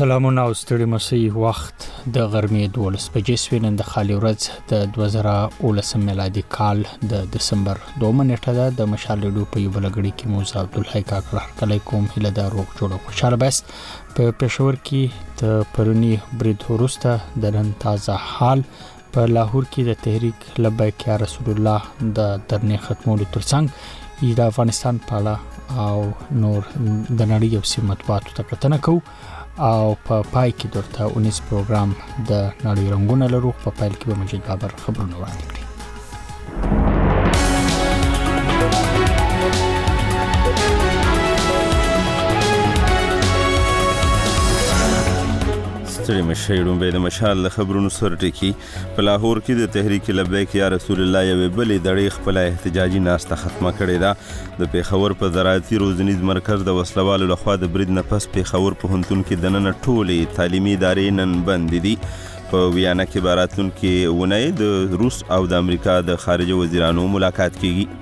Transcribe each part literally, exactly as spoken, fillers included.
سلامونه او ستړي مسئ وخت د غرمې دولس بجې سوي نن د خالي ورځ د دوه زره اوولسم میلادي کال د دسمبر دومه نیټه ده. د مشال ریډیو په یو بلګړي کې موزه عبدالحی کاکړ هرکلی کوم هیله دار روغ جوړ خوشاله بس په پېښور کې د پرونی برید وروسته د نن تازه حال په لاهور کې د تحریک لبیک یا رسول الله د درنې ختمولو ترڅنګ د افغانستان په اړه او نور د نړۍ یو څه مطبوعاتو ته کتنه کوو او په پای کې درته اونیس پروګرام د نړۍ رنگونه لرو. په پایل کې به مجید بابر خبرونه وړاندې کړي. ستړي مشي رومبه د مشال خبرونو سره ټکی. په لاهور کې د تحریک لبیک یا رسول الله یو بلې دړې خپل احتجاجي ناسته ختمه کړې ده. د پیښور په زراعتي روزنیز مرکز د وسلوالو لخوا د برید نه پس پیښور پوهنتون کې د نن ټولې تعلیمي ادارې نن بند دي. په ویانا کې باراتون کې ونې د روس او د امریکا د خارجه وزیرانو ملاقات کیږي.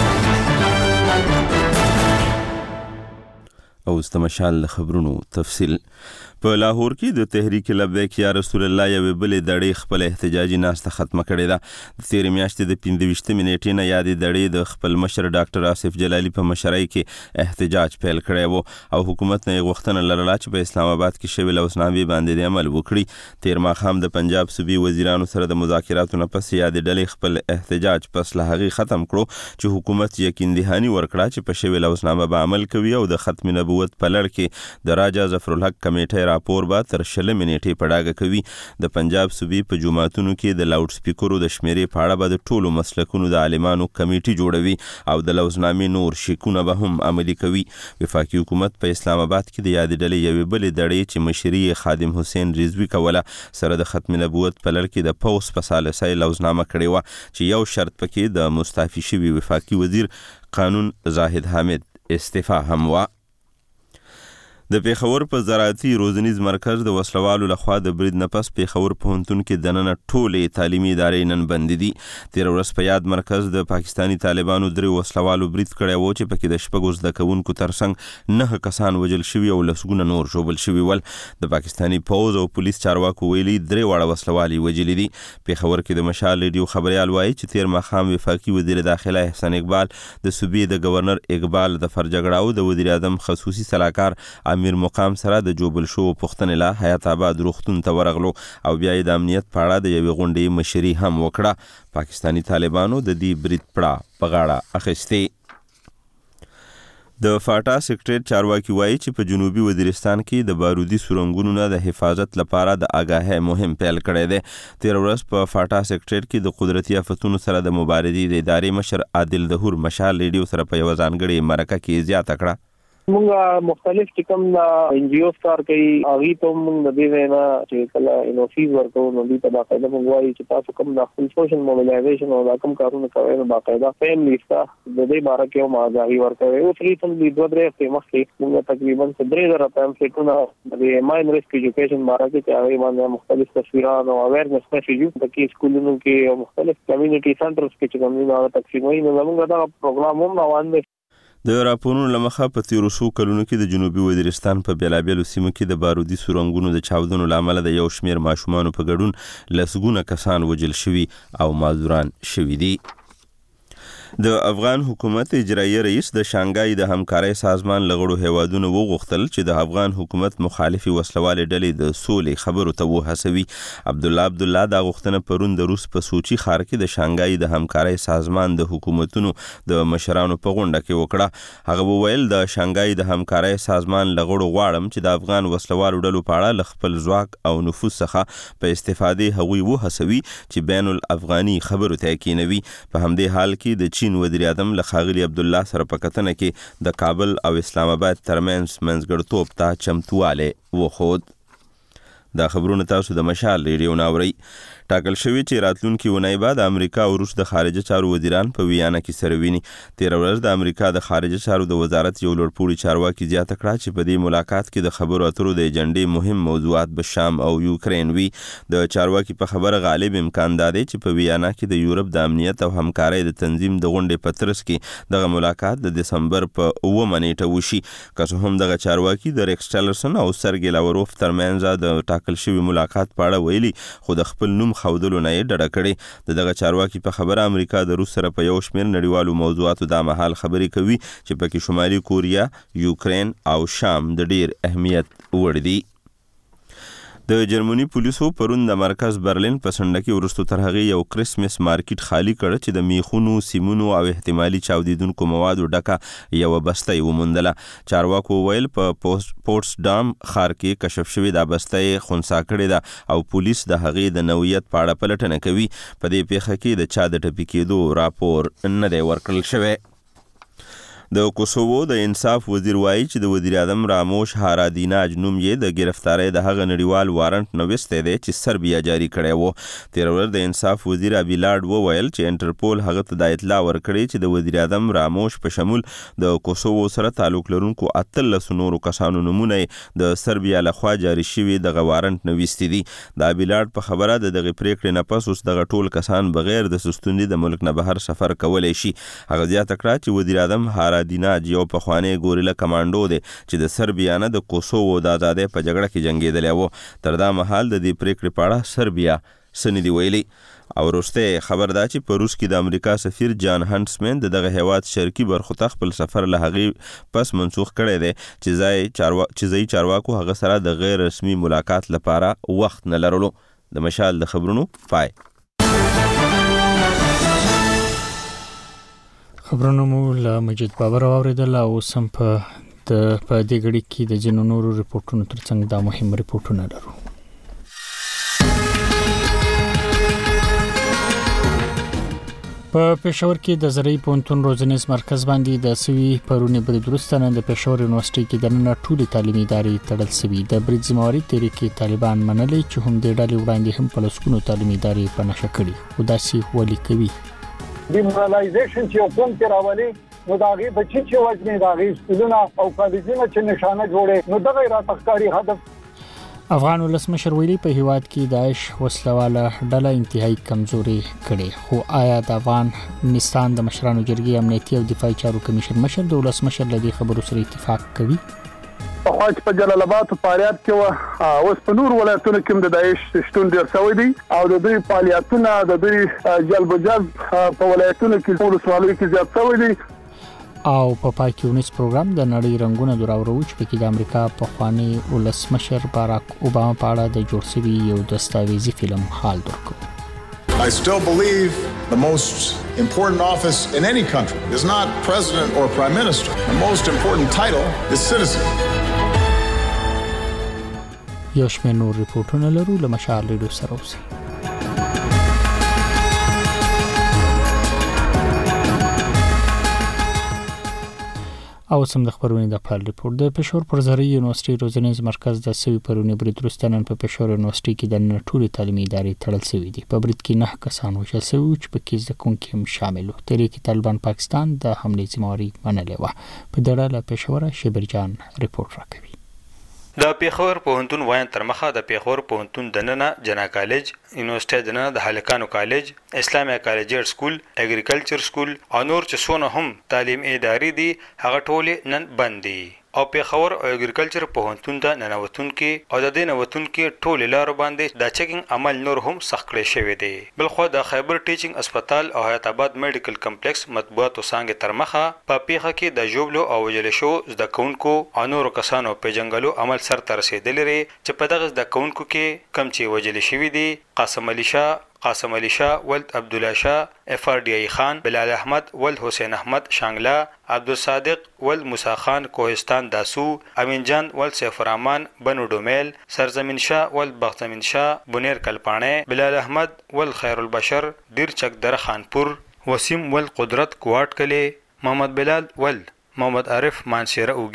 او استمشال خبرونو تفصیل. په لاهور کې د تحریک لبیک یا رسول الله یو بلې دړې خپل احتجاجي ناسته ختمه کړې ده. د تیرې میاشتې د پنځه ویشتمې نیټې نه یادې دړې د خپل مشر ډاکټر آصف جلالي په مشرۍ کې احتجاج پیل کړی و او حکومت نه یې غوښتنه لرله چې په اسلام آباد کې شوې لوثنامې باندې د عمل وکړي. تیر ماښام د پنجاب صوبې وزیرانو سره د مذاکراتو نه پس یادې ډلې خپل احتجاج پس له هغې ختم کړو چې حکومت یقین دهاني ورکړه چې په شوې لوثنامه به عمل کوي او د ختم نبوت په لړ کې د راجا ظفرالحق کمیټې راپور به تر شلمې نیټې په ډاګه کوي. د پنجاب صوبې په جوماتونو کې د لاوډ سپیکرو د شمیرې په اړه به د ټولو مسلکونو د عالمانو کمیټې جوړوي او د لوثنامې نور شیکونه به هم عملي کوي. وفاقي حکومت په اسلام آباد کې د یادې ډلې یوې بلې دړې چې مشري خادم حسین رضوي کوله سره د ختم نبوت په لړ کې د پوس په ثالثه لوثنامه کړې وه چې یو شرط پکې د مستعفي شوي وفاقي وزیر قانون زاهد حامد استعفا هم وه. د پیښور په زراعتي روزنیز مرکز د وسلوالو لخوا د برید نه پس پیښور پوهنتون کې د نن ټولې تعلیمي ادارې نن بند دي. تیر ورځ په یاد مرکز د پاکستاني طالبانو درې وسلوالو برید کړی و چې پکې د شپږو زده کوونکو ترڅنګ نه کسان وژل شوي او لسګونه نور ژوبل شوي ول. د پاکستاني پوځ او پولیس چارواکو ویلي درې واړه وسلوالې وژلي دي. پیښور کې د مشال ریډیو خبریال وایي چې تیر ماښام وفاقي وزیر داخله احسان اقبال د صوبې د گورنر اقبال د فرجګړه او د وزیر اعظم خصوصي سلاکار امیر مقام سره د جوبل شو پښتنې له حیات آباد روغتون ته ورغلو او بیا د امنیت په اړه د یوې غونډې مشري هم وکړه. پاکستاني طالبانو د دې برید پړه په غاړه اخیستې. د فاټا سیکریټریټ چارواکي وایي چې په جنوبي وزیرستان کې د بارودي سورنګونو نه د حفاظت لپاره د آګاهۍ مهم پیل کړی دی. تیر ورځ په فاټا سیکریټریټ کې د قدرتي آفتونو سره د مبارزې د ادارې مشر عادل دهور مشال ریډیو سره په یوه ځانګړې مرکه کې زیاته کړه. مونږه مختلف ټکم د ان جی اوز کار کوي هغه ته مونږ د دې وینا چې کله انوفیز ورکو نو دې په باقاعده مونږ وایي چې تاسو کوم د خپل سوشل موبیلایزیشن او کوم کارونه کوي نو باقاعده فیملی سټاف د دې باره کې ما ځای ورکوي. او ریسنټلی دوه درې هفته مخکې مونږ تقریبا درې زره پامفلیټونه د ماین ریسک ایجوکیشن باره کې چې هغه باندې مختلف تصویرونه او اویرنس میسیجونه د کې سکولونو کې او مختلف کمیونټي سنټرز کې چې کوم نه تقسیموي نو موږ دا پروګرام هم روان دي. د راپورونو لمخه په تیرو څو کلونو کې د جنوبي وزیرستان په بیلابیلو سیمو کې د بارودي سورنګونو د چاودنو له امله د یو شمېر ماشومانو په ګډون لسګونه کسان وژل شوي او معذوران شوي دي. د افغان حکومت اجرایي رئیس د شانګهای د همکارۍ سازمان لغړو هیوادونو وغوښتل چې د افغان حکومت مخالفي وسلوالې ډلې د سولې خبرو ته وهڅوي. عبدالله عبدالله دا غوښتنه پرون د روس په سوچي ښار کې د شانګهای د همکارۍ سازمان د حکومتونو د مشرانو په غونډه کې وکړه. هغه وویل د شانګهای د همکارۍ سازمان لغړو غواړم چې د افغان وسلوالو ډلو په اړه له خپل ځواک او نفوذ څخه په استفادې هغوی وهڅوي چې بین الافغاني خبرو ته کینوي. په همدې حال کې د چین وزیر اعظم له ښاغلي عبدالله سره په کتنه کې د کابل او اسلام آباد ترمنځ منځګړیتوب ته چمتوالی وښود. دا خبرونه تاسو د مشال ریډیو نه اورئ. ټاکل شوی چې راتلونکي اونۍ بعد امریکا او روس د خارجه چارو وزیران په ویانا کې سره ویني. تیر ورځ د امریکا د خارجه چارو د وزارت یو لوړپوړي چارواکي زیاته کړه چې په دې ملاقات کې د خبرو اترو د ایجنډې مهم موضوعات به شام او یوکرین وي. د چارواکي په خبره غالب امکان دا دی چې په ویانا کې د یورپ د امنیت او همکارۍ د تنظیم د غونډې په ترڅ کې دغه ملاقات د دسمبر په اوومه نیټه وشي. که څه هم دغه چارواکي د ریکس ټیلرسن او سرګی لاوروف ترمنځ د ټاکل شوي ملاقات په اړه ویلي، خو د خپل نوم ښودلو نه یې ډډه کړې. د دغه چارواکي په خبره امریکا د روس سره په یو شمېر نړیوالو موضوعاتو دا مهال خبرې کوي چې پکې شمالي کوریا، یوکرین او شام د ډیر اهمیت وړ دي. د جرمني پولیسو پرون د مرکز برلین په سنډه کې وروستو تر هغې یو کرسمس مارکیټ خالی کړ چې د میخونو، سیمونو او احتمالي چاودیدونکو موادو ډکه یوه بسته یې وموندله. چارواکو ویل په پوټسډام ښار کې کشف شوې دا بسته یې خنثی کړې ده او پولیس د هغې د نوعیت په اړه پلټنه کوي. په دې پیښه کې د چا د ټپي کېدو راپور نه دی ورکړل شوی. د کوسوو د انصاف وزیر وایي چې د وزیر اعظم راموش هارادیناج نوم یې د گرفتارۍ د هغه نړیوال وارنټ نه وستی دی چې سربیا جاري کړی و. تېره ورځ د انصاف وزیر ابیلاډ وویل چې انټرپول هغه ته دا اطلاع ورکړې چې د وزیر اعظم راموش په شمول د کوسوو سره تعلق لرونکو اتلسو نورو کسانو نومونه یې د سربیا لخوا جاري شوي دغه وارنټ نه ویستي دي. د ابیلاډ په خبره د دغې پریکړې نه پس اوس دغه ټول کسان بغیر د سستوندي د ملک نه بهر سفر کولی شي. هغه زیاته کړه چې وزیر اعظم هارادیناج یو پخوانی ګوریلا کمانډو دی چې د سربیا نه د کوسوو د ازادۍ په جګړه کې جنګېدلی و. تر دا مهال د دې پریکړې په اړه سربیا څه نه دي ویلي. او وروستی خبر دا چې په روس کې د امریکا سفیر جان هنټسمن د دغه هیواد شرقي برخو ته خپل سفر له هغې پس منسوخ کړی دی چې ځای چاروا... چې ځایي چارواکو هغه سره د غیر رسمي ملاقات لپاره وخت نه لرلو. د مشال د خبرونو پای. خبرونه مو له مجید بابر واوریدل او سم په د په دې غړي کې د جنو نورو ریپورتونو ترڅنګ دا مهم ریپورتونه لرو. په پېښور کې د زرعي پوهنتون روزنیز مرکز باندې د سوي پرونی برید وروسته نن د پېښور یونیورسيټي کې د نن ټولې تعلیمي ادارې تړل سوي. د برید ذمہواري تحریک طالبان منلې چې هم د ډلې وړاندې هم په لسګونو تعلیمي ادارې په نشه کړي. خو داسې ولې کوي؟ دیمورالایزیشن چې حکومت کې راولي نو د هغې بچي چې وژني، د هغې سکولونه او کالجونه چې نشانه جوړې، نو دغه یې راته ښکاري هدف. افغان ولسمشر ویلي په هیواد کې داعش وسلواله ډله انتهایی کمزوري کړي. خو آیا د افغانستان د مشرانو جرګې امنیتي او دفاعي چارو کمیشن مشر د ولسمشر له دې خبرو سره اتفاق کوي؟ پخوا چې په جلال آباد په فاریاب کې وه، اوس په نور ولایتونو کې هم د داعش شتون ډېر شوی دی او د دوی فعالیتونه د دوی جلب و جذب په ولایتونو کې په ولسوالیو کې زیات شوی دی. او په پای کې ونیس پروګرام د نړۍ رنګونه دراوړو چې پکې د امریکا پخوانی ولسمشر باراک اوباما په اړه د جوړ شوي یو دستاویزي فلم حال درکړو. I still believe the most important office in any country is not president or prime minister. The most important title is citizen. یو شمېر نور ریپورټونه لرو. له مشال ریډیو سره اوسئ. او سم د خبرونې د پال ریپورت. د پېښور پر زرعي یونیورسيټي روزنیز مرکز د سوي پرونی برید وروسته نن په پېښور یونیورسيټي کې د نن ټولې تعلیمي ادارې تړل شوي دي. په برید کې نه کسان وژل شوي چې پکې زده کوونکي هم شامل وو. تحریک طالبان پاکستان د حملې ذمہواري منلې وه. په دې اړه له پېښوره شبرجان ریپورت راکوي. د پیښور پوهنتون وایي تر مخه د پیښور پوهنتون دننه جنا کالج، یونیورسيټي دننه د هلکانو کالج، اسلامي کالجر سکول، اګریکلچر سکول او نور چې څونه هم تعلیم ادارې دي هغه ټول نن بند دي. او پیښور او اګریکلچر پوهنتون ته ننوتون کې او د دې نوتون کې ټول لارو باندې د چیکینګ عمل نور هم سخت کړی شوی دی. بلخو د خیبر ټیچینګ هسپتال او حیات آباد میډیکل کمپلیکس مطبوعاتو څنګه تر مخه په پیښه کې د جوبلو او وجل شو زده کوونکو او نور کسانو په جنگلو عمل سر ته رسیدلی لري چې په دغه زده کوونکو کې کم چې وجل شوی دي قاسم علي شاه، قاسم علي شاه ولد عبدالله شاه، اف آر ڈی آئی خان، بلال احمد ولد حسین احمد شانگلا، عبدالصادق ولد موسی خان کوهستان داسو، امین جان ولد سیف الرحمن بنو ډومیل، سرزمین شاه ولد بختمین شاه بنیر کلپانه، بلال احمد ولد خیر البشر ډیر چک در خانپور، وسیم ولد قدرت کوارټ کلی، محمد بلال ولد محمد عارف مانسیره اوګه،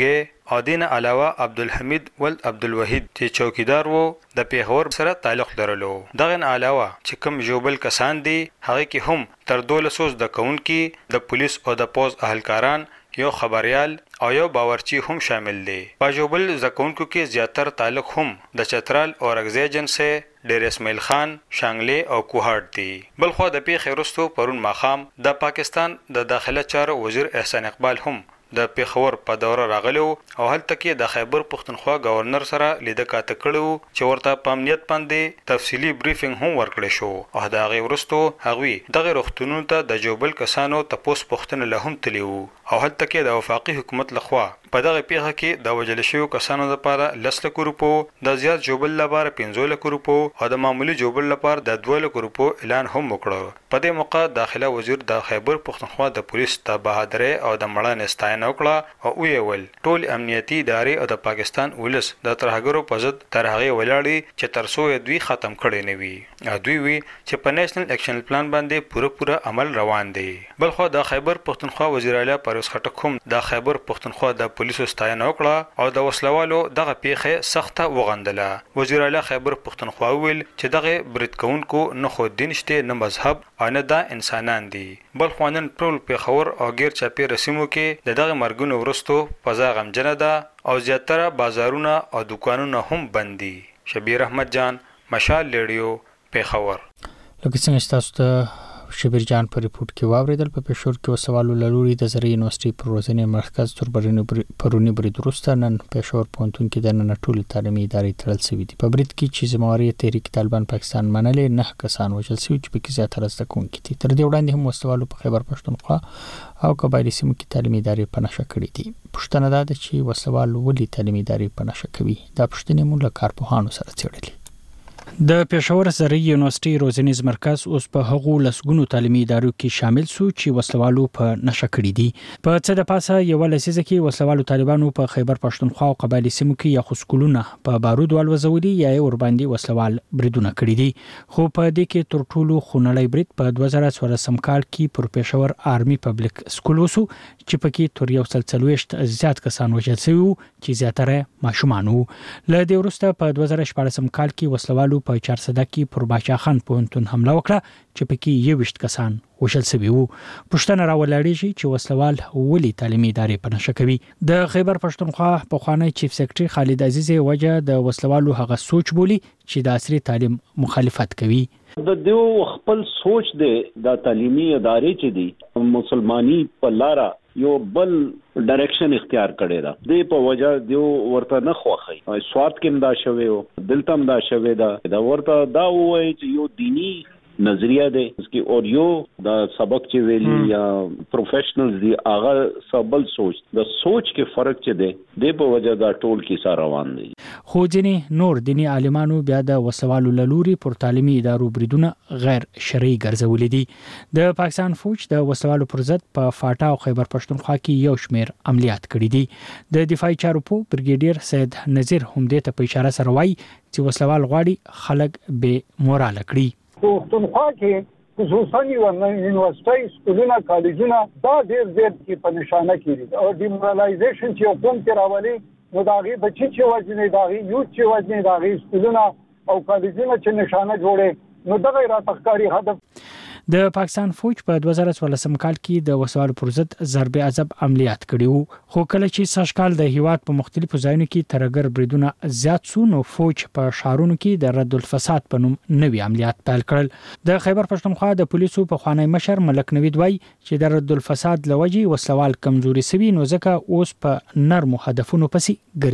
او دین علاوه عبدالحمید ول عبدالوحید چې چوکیدار وو د پیښور سره تعلق لرلو. دغه علاوه چې کوم جوبل کسان دي هغه کې هم تر دولس د کونکي د پولیس او د پوز اهلکاران یو خبريال او یو باورچی هم شامل دي. په جوبل زکونکو کې زیاتر تعلق هم د چترال او رغزی جنسه ډیر اسماعیل خان شانګلې او کوهاټ دي. بلخو د پیښې وروسته پرون ماخام د پاکستان د داخله چارو وزیر احسان اقبال هم د پیښور په دوره راغلو او هلته کې د خیبر پښتونخوا گورنر سره لیده کاته کړو چې ورته په امنیت باندې تفصیلی بریفینګ هم ورکړی شو او دا غي وروسته هغوی دغه روغتونونو ته د جوبل کسانو تپوس پوښتنه له هم تلیو او هلته کې د وفاقي حکومت لخوا په دغه پیښه کې د وجل شویو کسانو لپاره لس لک روپو، د زیات جوبل لپاره پنځه لک روپو او د معمولی جوبل لپاره د دوه لک روپو اعلان هم وکړ. په دې موقع داخله وزیر د خیبر پښتونخوا د پولیس د بهادرۍ او د مړانې ستاینه وکړه او ویل ټول امنیتي ادارې او د پاکستان ولس د ترهګرو په ضد تر هغه ولاړې چې تر څو دوی ختم کړي نه وي. دوی وی چې په نېشنل اکشن پلان باندې پوره پوره عمل روان دی. بلخو د خیبر پښتونخوا وزیر اعلی پرویز خټک هم د خیبر پښتونخوا د پولیسو ستاینه وکړه او د وسلوالو دغه پیښه سخته وغندله. وزیر اعلی خیبر پښتونخوا ویل چې دغه برید کوونکو نه خو دین شته نه مذهب او نه دا انسانان دي. بل خوانن ټول پیښور او غیر چاپی رسمو کې د دغه مرګونو وروسته فضا غمجنه ده او زیاتره بازارونه او دکانونه هم بند دي. شبیر احمد جان، مشال ریډیو، پیښور. لکه څنګه تاسو ته شبیر جان په ریپورت کې واوریدل، په پېښور کې وسوالو لوري د زری یونیورسيټي پروژنې مرکز تر پرونی برید وروسته نن پېښور پوهنتون کې د نن ټولې تعلیمي ادارې تړل شوې دي. په برید کې چې زمواري تحریک طالبان پاکستان منلې نه کسان وژل شوي چې په کې زیاتره زده کوونکي دي. تر دې وړاندې هم وسوالو په خیبر پښتونخوا او قبایلی سیمو کې تعلیمي ادارې په نشه کړې دي. پوښتنه ده چې وسوال ولې تعلیمي ادارې په نشه کوي؟ دا پوښتنې موږ له کارپوهانو سره څېړلې. د پېښور زری یونیورسيټي روزنیز مرکز اوس په هغو لسګونو تعلیمي ادارو کې شامل سو چې وسلوالو په نشه کړی دي. په څه د پاسه یو لسیزه کې وسلوالو طالبانو په خیبر پښتونخوا او قبایلی سیمو کې یا خسکولونه په بارود والوزولي یا ور باندې وسلوال بریدونه کړی دي. خو په دې کې تر ټولو خونړی برید په دوه زره څوارلسم کال کې پر پېښور آرمي پبلک سکول وسو چې پکې تر یو سل څلوېښت زیات کسان وژل شوي چې زیاتره ماشومان وو. له دې وروسته په دوه زره شپاړسم کال کې وسلوالو په چارسده کې پر باچا خان پوهنتون حمله وکړه چې پکې یوویشت کسان وژل شوي وو. پوښتنه راولاړېږي چې وسلوال ولې تعلیمي ادارې په نشه کوي؟ د خیبر پښتونخوا پخوانی چیف سیکرټري خالد عزیزي وجه د وسلوالو هغه سوچ بولی چې د عصري تعلیم مخالفت کوي. د دیو خپل سوچ دی د تعلیمي ادارې چې دي مسلمانی په لاره یو بل ډایرکشن اختیار کړی دا د په وجه دیو ورته نه خوخی سوارت کې دا شوی او دلتم دا شوی دا دا ورته دا وایي چې یو دینی نظریه ده اسکی اور یو دا سبق چې ویلی یا پروفیشنلز دی هغه سبل سوچ د سوچ کې فرق چې ده د په وجه دا ټول کې سره روان دي. خو ځینې نور دینی عالمانو بیا د وسوالو لوري پر تعلیمي ادارو بریدونه غیر شرعي ګرځولې دي. د پاکستان فوج د وسوالو پر ضد په فاټا او خیبر پښتونخوا کې یو شمیر عملیات کړي دي. د دفاعي چارو په بریګیډیر سید نذیر هم دې ته په اشاره سره وایي چې وسوال غواړي خلک به موراله کړي. پښتونخوا کې خصوصا یونیورسيټي سکولونه کالجونه دا ډېر ډېر کې په نشانه کړي او ډیمورالایزیشن چې حکومت کې راولي نو دا غي بچي چې وځنه دا غي یو چې وځنه دا غي سکولونه او کالجونه چې نشانه جوړي نو دا غیر تخکاری هدف. د پاکستان فوج په دوه زره څوارلسم کال کې د وسوالو پر ضد ضرب عذاب عملیات کړي وو. خو کله چې سږکال د هیواد په مختلفو ځایونو کې ترګر بریدونه زیات سو نو فوج په شهرونو کې د رد الفساد په نوم نوي عملیات پیل کړل. د خیبر پښتونخوا د پولیسو په خوانی مشر ملک نوید وای چې د رد الفساد لوجي وسوال کمزوري سوي نو ځکه اوس په نرمو هدفونو پسې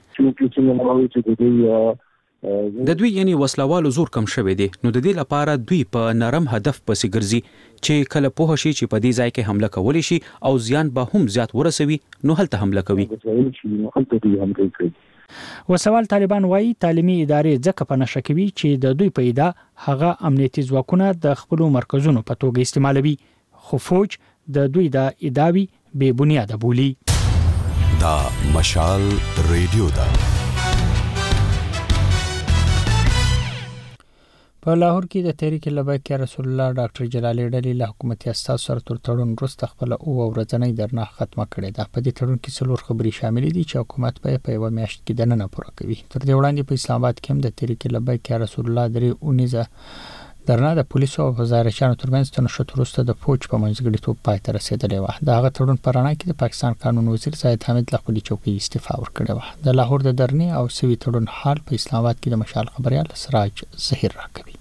ګرځي. د دوی یعنی وسلوالو زور کم شوی دی نو د دې لپاره دوی په نرم هدف پسې ګرځي چې کله په شي چې په دې ځای کې حمله کولی شي او زیان به هم زیات ورسوي نو هلته حمله کوي. وسوال طالبان وایي تعلیمي ادارې ځکه په نشه کوي چې د دوی په ادا هغه امنیتي ځواکونه د خپل مرکزونو په توګه استعمالوي. خو فوج د دوی د ادعاوی بې بنیاده بولي. دا مشال ریډیو دا په لاهور کې د تحریک لبیک یا رسول الله ډاکټر جلالي ډلې له حکومتي اساس سره تر تړون وروسته خپل او ورځنۍ درنه ختمه کړې ده. په دې تړون کې څلور خبرې شامل دي چې حکومت په په یو میاشت کې دننه پوره کوي. تر دې وړاندې په اسلام آباد کې هم د تحریک لبیک یا رسول الله درې اونیزه درنه د پولیسو او وزارتچانو ترمنځ تنشط وروسته د فوج په منځګړیتوب پای ته رسیدلې وه. د هغه تړون په رڼا کې د پاکستان قانون وزیر زاهد حامد له خپلې چوکۍ استعفا ورکړې وه. د لاهور د درنې او سوي تړون حال په اسلام آباد کې د مشال خبريال سراج ظهیر راکوي.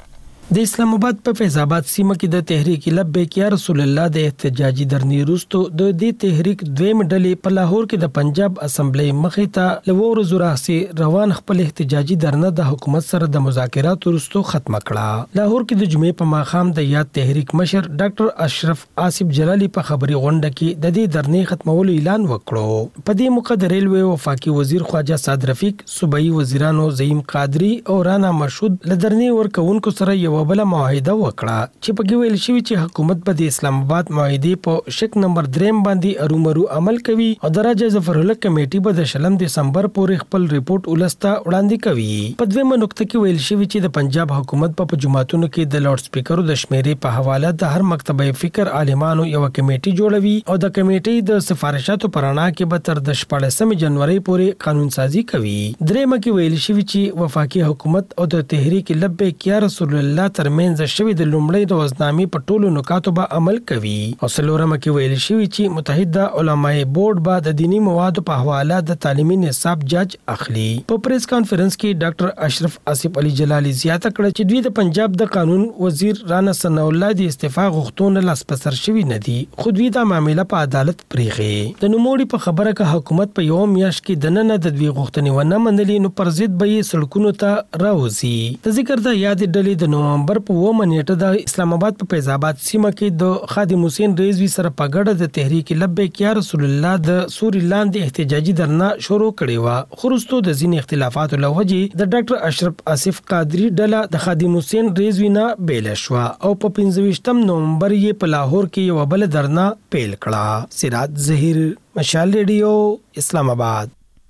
د اسلام آباد په فیض آباد سیمه کې د تحریک لبیک یا رسول الله د احتجاجي درنې وروسته د دې تحریک دویم ډلې په لاهور کې د پنجاب اسمبلی مخې ته لوور زراحسي روان خپل احتجاجي درنه د حکومت سره د مذاکرات وروسته ختمه کړه. لاهور کې د جمعې په ماښام د یاد تحریک مشر ډاکټر اشرف آصف جلالی په خبري غونډه کې د دې درنې ختمولو اعلان وکړو. په دې موقع د ریلوی وفاقي وزیر خواجه سعد رفیق، صوبایي وزیرانو زعیم قادری او رانا مشهود له درنې ورکوونکو سره یو بل معاهده وکړه چې په کې ویل شوی چې حکومت به د اسلام آباد معاهده په شک نمبر دریم باندې ارومرو عمل کوي او د راجا ظفر الله کمیټي به د شلم دسمبر پورې خپل ریپورت ولسته وړاندې کوي. په دویمه نقطه کې ویل شوی چې د پنجاب حکومت په جمعاتونو کې د لاوډ سپیکرو د شمیرې په حواله د هر مکتبه فکر عالمانو یو کمیټي جوړوي او د کمیټي د سفارشاتو پرانا کې به تر د شپږم جنوري پورې قانون سازي کوي. دریمه کې ویل شوی چې وفاقي حکومت او د تحریک لبیک یا رسول الله ترمنځ شوی د لومړی د وزنامې په ټولو نکاتو به عمل کوي. او څلورمه کې ویل شوی چې متحده علماء بورډ به د دینی موادو په حواله د تعلیمي نصاب جج اخلي. په پریس کانفرنس کې ډاکټر اشرف آصف علي جلالی زیاته کړه چې دوی د پنجاب د قانون وزیر رانا ثناء الله د استعفا غوښتنه لاس پسر شوی نه دي، خو دوی دا معاملې په عدالت پریږي. د نوموړي په خبره کې حکومت په یو میاشت کې دننه د دوی غوښتنې ونه منلې نو پر ضد به یې سړکونو ته راوځي. د ذکر د یاد ډلې د نومبر په و منېټه د اسلام آباد په فیض آباد سیمه کې د خادم حسین رضوی سره په ګډه د تحریک لبیک یا رسول الله د سوري لاندې احتجاجي درنه شروع کړې و. خو وروسته د ځینې اختلافاتو له وجې د ډاکټر اشرف آصف قادری ډله د خادم حسین رضوی نه بیل شو او په پنځه ویشتم نومبر یې په لاهور کې یو بل درنه پیل کړه. سراج ظهیر، مشال ریډیو، اسلام آباد.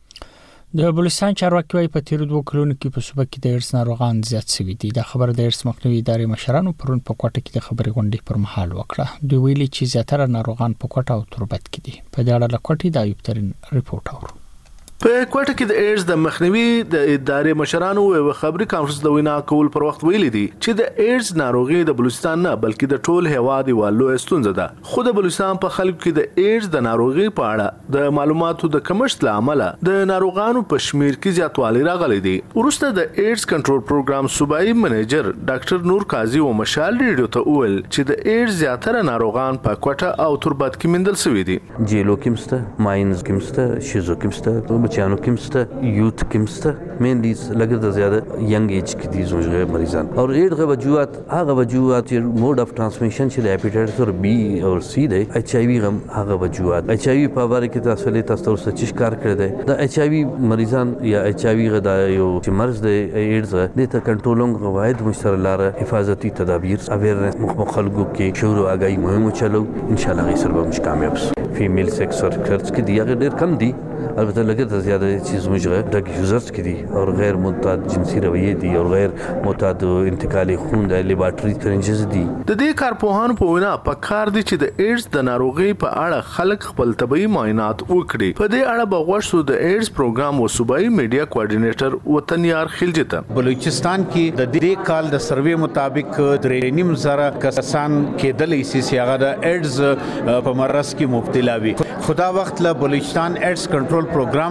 د بلوچستان چارواکي وايي په تیر دوه کلونو کې په صوبه کې د ایډز ناروغان زیات شوي دي. دا خبر د ایډز مخنیوي ادارې مشرانو پرون په کوټه کې د خبري غونډې پر مهال وکړه. دوی ویلي چې زیاتره ناروغان په کوټه او تربت کې دي. په دې اړه له کوټې د ایوب ترين ریپورت اورو. په کوټه کې د ایډز د مخنیوي د ادارې مشرانو یو خبري کانفرنس د وینا کول پر وخت ویلي دي چې د ایډز ناروغي د بلوچستان نه بلکې د ټول هیواد یو لوی ستونزه ده. خو د بلوچستان په خلکو کې د ایډز د ناروغي په اړه د معلوماتو د کمښت له امله د ناروغانو په شمیر کې زیاتوالی راغلی دی. ورسته د ایډز کنټرول پروګرام صوبایي منیجر ډاکټر نور قاضي او مشال ریډیو ته وویل چې د ایډز زیاتره ناروغان په کوټه او تربت کې مندل شوي دي. جیلو کېمسته، ماینز کېمسته، شیزو کېمسته، بچانو کېمسته، یوت کېمسته، مینلی لګر د زیاده ینګ ایج کې دي زوجه مریضان. اور ایډ غو وجوهات هغه وجوهات چې موډ اف ترانسمیشن چې د هپاتایټس اور بی او سی دی، ایچ آی وی غم هغه وجوهات. ایچ آی وی په اړه کې تاسو له تاسو سره چې کار کړی دی د ایچ آی وی مریضان یا ایچ آی وی غدا یو چې مرز دی ایډز د ته کنټرولونګ قواعد مشترک لاره حفاظتي تدابیر اویرنس مخالګو کې شروع اگای مهم چلو ان شاء الله غیر به مش کامیاب شي. فیمیل سیکس ورکرز کې دی هغه ډیر کم دي، البته لګر زیاده چیز مجره ډرګ یوزرز کې دي او غیر معتاد جنسي رویه دي او غیر معتاد انتقالي خون د لیبارټري کرنجز دي. د دې کارپوهانو په وینا په کار دي چې د ایډز د ناروغي په اړه خلک خپل طبي معاینات وکړي. په دې اړه بغوښتو د ایډز پروګرام او صوبایي میډیا کوارډینیټر وطنیار خلجی ته بلوچستان کې د دې کال د سروې مطابق درې نیم زره کسان کېدلې چې هغه د ایډز په مرض کې مبتلا وي. خدا وخت له بلوچستان ایډز کنټرول پروګرام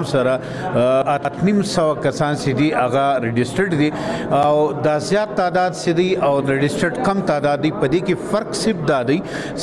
سره اتنیم سو کسان چې دي هغه ريجسترډ دي او دا زیات تعداد چې دي او ريجسترډ کم تعداد دي. په دې کې فرق صرف دا دی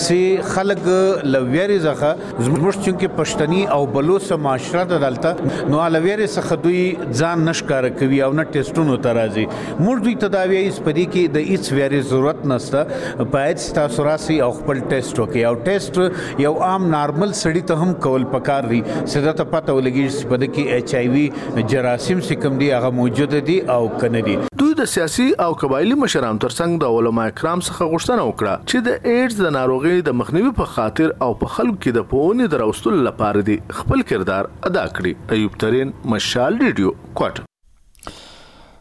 چې خلک لویری زخه زموږ چې پښتني او بلوچ معاشره د دلته نو لویری څخه دوی ځان نشکار کوي او نه ټیسټونو ته راځي. موږ دوی تداوی اس پدې کې د هیڅ ویری ضرورت نشته. باید تاسو راسي او خپل ټیسټ وکړي او ټیسټ یو عام نارمل سړی ته هم کول پکار دی. سده ته پته ولګي چې په دې کې ایچ آی وی جراثیم سکم دي هغه موجود دي او کنه دي. دوی د سیاسي او قبایلی مشرانو ترڅنګ د علما کرام څخه غوښتنه وکړه چې د ایډز د ناروغي د مخنیوي په خاطر او په خلکو کې د پوهنې دروستلو لپاره دي خپل کردار ادا کړي. ایوب ترين، مشال ریډیو، کوټه.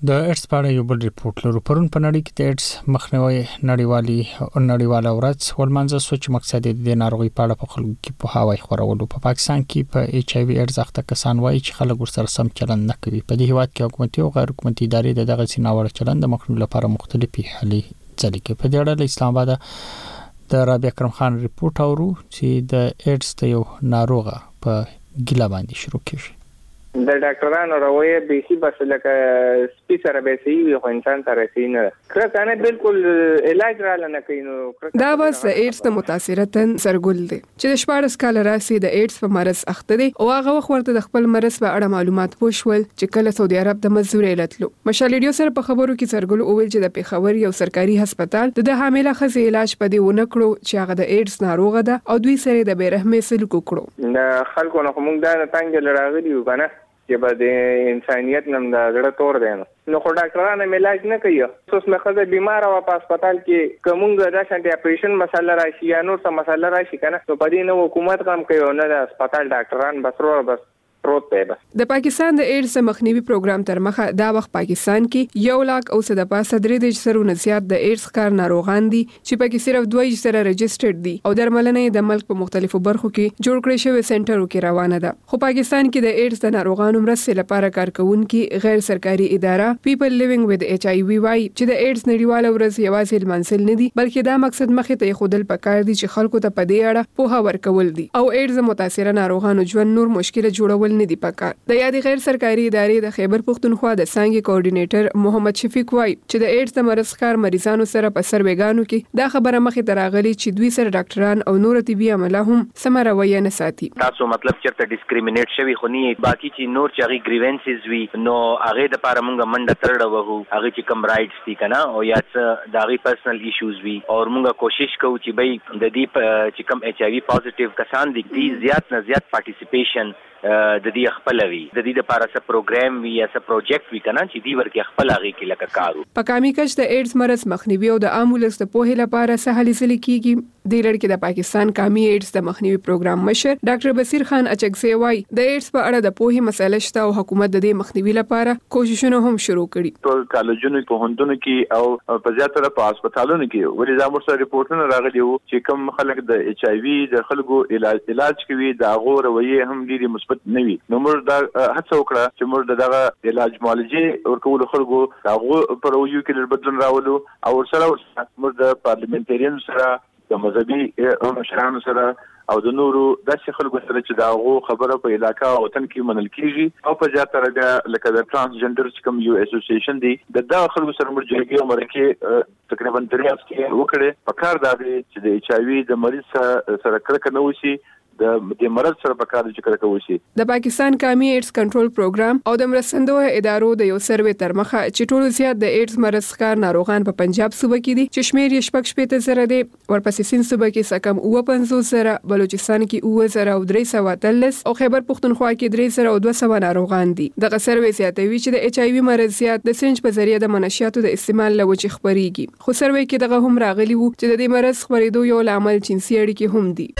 د ایډز په اړه یو بل ریپورت لرو. پرون په نړۍ کې د ایډز مخنیوي نړیوالي او نړیواله ورځ ولمانځل شو چې مقصد یې د ناروغي په اړه په خلکو کې پوهاوی خورولو. په پاکستان کې په ایچ آی وی ایډز اخته کسان وایي چې خلک ورسره سم چلند نه کوي. په دې هیواد کې حکومتي او غیر حکومتي ادارې د دغه سیناوړ چلند د مخنیوي لپاره مختلفي هلې ځلې کوي. په دې اړه له اسلام آباد د رابعه اکرم خان ریپورت اورو چې د ایډز د یو ناروغه په ګیله باندې شروع کیږي. د ډاکټرانو رویه به شي بس لکه سپی سره به شي خو انسان سره شي نه کړه نه بالکل علاج را لنه کینو. دا واس د ایډز د متاثرتن سرګل دي چې د شپږ کال راسي د ایډز په مرز اخته دي او هغه وخت ورته د خپل مرز په اړه معلومات پوښول چې کله سعودي عرب د مزوري لتلو. مشال ریډیو سره په خبرو کې سرګل او ویل چې د پیښور یو سرکاري هسپتال د حامله ښځې علاج پدې ونه کړو چې هغه د ایډز ناروغه ده او دوی سره د بیرحمۍ سلوک وکړو. د خلکو نه موږ دا تنګ لراغلی وبنه چې به د انسانيت نم د غړ تور دی نو خو ډاکټرانو علاج نه کوي. اوس مخه بیمار او په هسپتال کې کومګه د شانتي اپریشن مسله راشي یا نور څه مسله راشي کنه نو په دې نو حکومت کم کوي نه د هسپتال ډاکټران بسرو بس پروت دی. د پاکستان د ایډز مخنیوي پروګرام تر مخه دا وخت پاکستان کې یو لاک او څه د پاسه درې د سرونه زیات د ایډز کار ناروغان دي چې پکې صرف دوه سره ريجسترډ دي او درملنه د ملک په مختلفو برخو کې جوړ کړی شوی سنټرو کې روانه ده. خو پاکستان کې د ایډز د ناروغانو مرستې لپاره کارکونکي غیر سرکاري اداره پیپل لیوینګ وذ ایچ آی وی وايي چې د ایډز نړیواله ورځ یوازې المنسل نه دي بلکې دا مقصد مخې ته خودل پکار دي چې خلکو ته په دې اړه پوهه ورکول دي او ایډز متاثره ناروغانو ژوند نور مشکل جوړول نه دي پکار. د یادي غیر سرکاري ادارې د خیبر پختونخوا د څنګه کوارډینیټر محمد شفیق وای چې د ایډز د مرض ښکار مریضانو سره په سروېګانو کې دا خبره مخې ته راغلي چې دوی سره ډاکټران او نور طبي عمله هم سم رویه نه ساتي. تاسو مطلب چېرته ډیسکریمینیټ شوی خو نه باقي چې نور چې هغه گریوینسز وي نو هغه د لپاره مونږه منډه ترړه وغو هغه چې کم رائټس دي کنه او یا څه د هغه پرسنل ایشوز وي او مونږه کوشش کوو چې به د دې چې کم ایچ آی وی پوزټیو کسان دي دي زیات نه زیات پارټیسیپیشن د دې خپل وی د دې لپاره څه پروګرام وی یا څه پروجیکټ وی کنه چې دی ورکه خپل هغه کې لکه کارو. په کامی کچ د ایډز مرض مخنیوي او د امولس د پوهې لپاره سهالي سلی کیږي. د لړ کې د پاکستان کامی ایډز د مخنیوي پروګرام مشر ډاکټر بصیر خان اچکزی وای د ایډز په اړه د پوهې مسله شته او حکومت د دې مخنیوي لپاره کوششونه هم شروع کړي. ټول کالجونو په هندونو کې او په زیاتره په هسپتالونو کې ولې زموږ سره ریپورتونه راغلي وو چې کوم خلک د ایچ آی وی د خلکو علاج علاج کوي د هغه رویه هم ډیره مثبت نه وي. نو موږ دا هڅه وکړه چې موږ دغه علاج معالجه ورکول خلکو هغه پر یو کې بدلون راولو او سره موږ د پارلیمنټریان سره د مذهبي مشرانو سره او د نورو داسې خلکو سره چې دا غو خبره په علاقہ او وطن کې منل کیږي او په ځاتره د لکه د ترانسجندر کم یو اسوسییشن دی د دا خلکو سره مرجعي مرکه تقریبا دریافت وکړي په کار دا دی چې د ایچ آی وی د مریض سره کړه نه وسی د دې مرض سره په کار چې کړه کوي. د پاکستان کامی ایډز کنټرول پروګرام او د مرستندو ادارو د یو سروې تر مخه چې ټولو زیات د ایډز مرض ښکار ناروغان په پنجاب صوبه کې دي چې شمیر یې شپږ شپېته زره دی ورپسې سیند صوبه کې سکم اوه پنځوس زره بلوچستان کې اوه زره او درې سوه اتلس او خیبر پختونخوا کې درې زره او دوه سوه ناروغان دي. دغه سروې زیاتوي چې د ایچ آی وی مرض زیات د سنج په ذریعہ د منشیاتو د استعمال له وجې خبريږي. خو سروې کې دغه هم راغلی وو چې د دې مرض خبرېدو یو لامل جنسي اړیکې هم دي.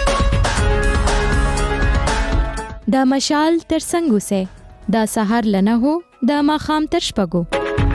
دا مشال تر څنګه سه دا سحر لنه هو دا ماخام تر شپګو.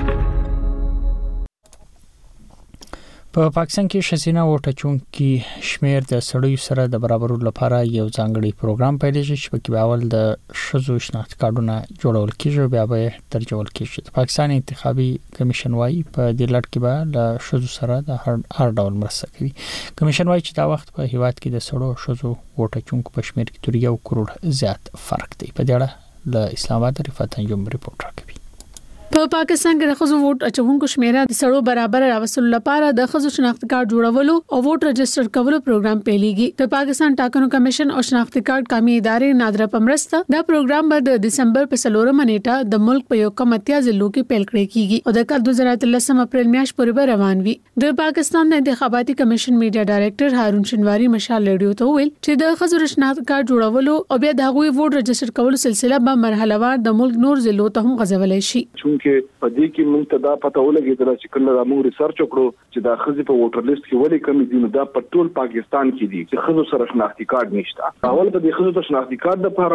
په پاکستان کې ښځینه ووټ اچونکي شمیر د سړیو سره د برابرولو لپاره یو ځانګړی پروګرام پیلېږي چې پکې به اول د ښځو شناخت کارډونه جوړول کېږي او بیا به ترجمول کېږي. د پاکستان انتخابي کمیشن وايي په دې لړ کې به له ښځو سره د هر ډول مرسته کوي. کمیشن وايي چې دا وخت په هیواد کې د سړو ښځو ووټ اچونکو په شمیر کې تر یو کروڑ زیات فرق دی. په دې اړه له اسلام آباد رفعت انجم ریپورت راکوي. په پاکستان کې د ښځو ووټ اچونکو شمیره د سړو برابر راوستلو لپاره د ښځو شناختی کارت جوړولو او ووټ رجسټر کولو پروګرام پیلېږي. د پاکستان ټاکنو کمیشن او شناختی کارت کامي ادارې نادره پمرسته دا پروګرام به د دسمبر په څلورمه نیټه د ملک په یو کم اتیا ضلعو کې پیل کړی کیږي او د کال دوه زره اتلس اپریل میاشت پورې به روان وي. د پاکستان د انتخاباتي کمیشن میډیا ډایریکټر هارون شنواری مشال ریډیو ته ویل چې د ښځو شناختی کارت جوړولو او بیا د هغوی ووټ رجسټر کولو سلسله به مرحله وار د ملک نور ضلعو ته هم غځولای شي. چونکه په دې کې موږ ته دا پته ولګېدل چې کله موږ ریسرچ وکړو چې دا ښځې په ووټر لیست کې ولې کمی دي نو دا په ټول پاکستان کې دي چې ښځو سره شناختی کارت نشته. اول په دې ښځو ته شناختی کارت لپاره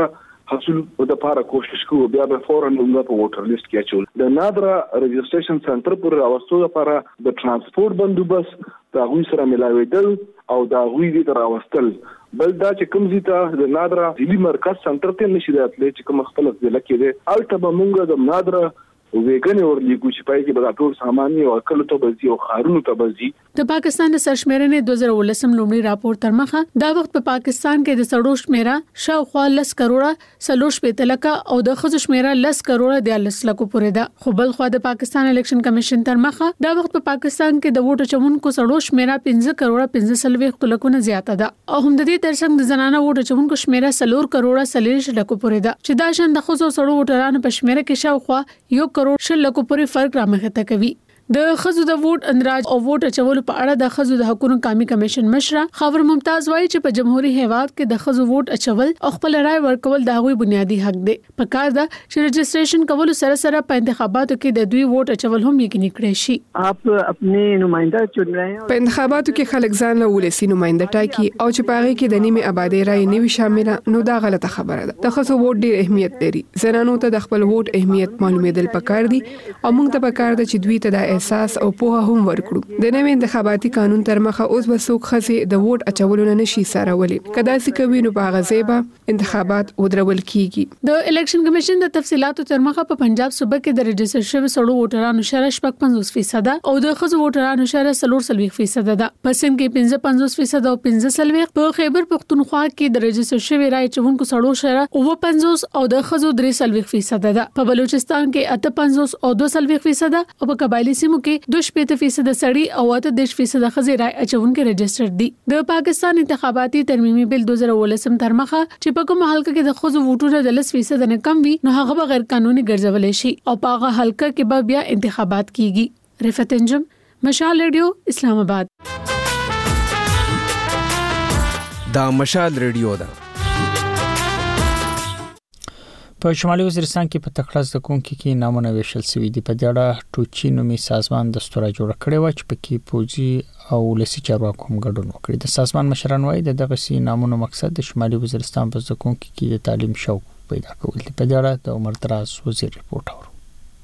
حاصل د لپاره کوشش کوو بیا به فورا موږ په ووټر لیست کې اچول. د نادرا رجسټریشن سنټر پر راوستو لپاره د ترانسپورت بندوبست د غوي سره ملاویدل او د غوي د راوستل بل دا چې کوم ځای د نادرا ځلي مرکز سنټر ته نشي راتلی چې کوم خپل ځل کې دی الته به موږ د نادرا وګڼې ورلېږو چې پای کې به ټول سامان یو کله ته بزي او خارونو ته بزي. د پاکستان د سرشمیرنې دوه زره ولسم لومړي راپور تر مخه دا وخت په پاکستان کې د سړو شمیره شاوخوا لس کروڑه سلوش په تلکه او د خزو شمیره لس کروڑه د لس لکو پورې ده. خو بل خو د پاکستان الیکشن کمیشن تر مخه دا وخت په پاکستان کې د ووټ چمونکو سړو شمیره پنځه کروڑه پنځه سلوي لکونه زیاته ده او هم د دې ترڅنګ د زنانه ووټ چمونکو شمیره سلور کروڑه سلیش لکو پورې ده چې دا شان د خزو سړو ووټرانو په شمیره کې شاوخوا یو کروڑ شل لکو پورې فرق رامخته کوي. د خزو د ووټ اندراج او ووټ اچولو په اړه د خزو د حقوقو قومي کمیشن مشره خبر ممتاز وایي چې په جمهوریت هیواد کې د خزو ووټ اچول او خپل رائے ورکول د هغوی بنیادی حق دی. په کار ده چې رجسټریشن کول سره سره په انتخاباتو کې د دوی ووټ اچول هم یقیني کړی شي. آپ اپنے نمائندہ چن رہے ہیں. په انتخاباتو کې خلک ځان له ولسی نمائنده ټاکي او چې په هغه کې د نیمه آبادی رائے نیوي شامل نو دا غلطه خبره ده. د خزو ووټ ډیر اهمیت لري. زنانو ته د خپل ووټ اهمیت معلومېدل پکار دي او موږ ته پکار ده چې دوی ته د احساس او په هم ورکړو. د نوې انتخاباتي قانون تر مخه اوس به څوک خزي د ووټ اچولو نه نشي سارولي. کدا سې کوي نو په غزيبه انتخابات ودرول کیږي. د الیکشن کمیشن د تفصيلاتو تر مخه په پنجاب صوبه کې د رجسټر شوی سړو ووټرانو شره شپږ پنځوس فیصد او د خزو ووټرانو شره څلور څلوېښت فیصد ده. په سند کې پنځه پنځوس فیصد او پنځه څلوېښت، په خیبر پختونخوا کې د رجسټر شوی رائے چونکو سړو شره او پنځوس او د خزو درې څلوېښت فیصد ده. په بلوچستان کې اته پنځوس او دوه څلوېښت فیصد او په قبایلی سیمو کې دوه شپږ فیصد سړي او اته دیش فیصد خزي رائے اچونکو رجسټر دي. د پاکستان انتخاباتي ترمیمي بل دوه زره ولسم تر مخه چې په کوم حلقه کې د خزو ووټونه د لس فیصد نه کم وي نو هغه غیر قانوني ګرځول شي او په هغه حلقه کې به بیا انتخابات کیږي. رفعت انجم، مشال ریډیو، اسلام آباد. دا مشال ریډیو ده. په شمالي وزیرستان کې په تکړه زده کوونکو کې نامونه ویشل شوي دي. په دې اړه ټوچي نومي سازمان د ستوره جوړ کړی و چې پکې پوځي او ولسي چارواکو هم ګډون وکړي. د سازمان مشران وایي د دغه سي نامونو مقصد د شمالي وزیرستان په زده کوونکو کې د تعلیم شوق پیدا کول دي. په دې اړه د عمر دراز وزیر ریپورت اورو.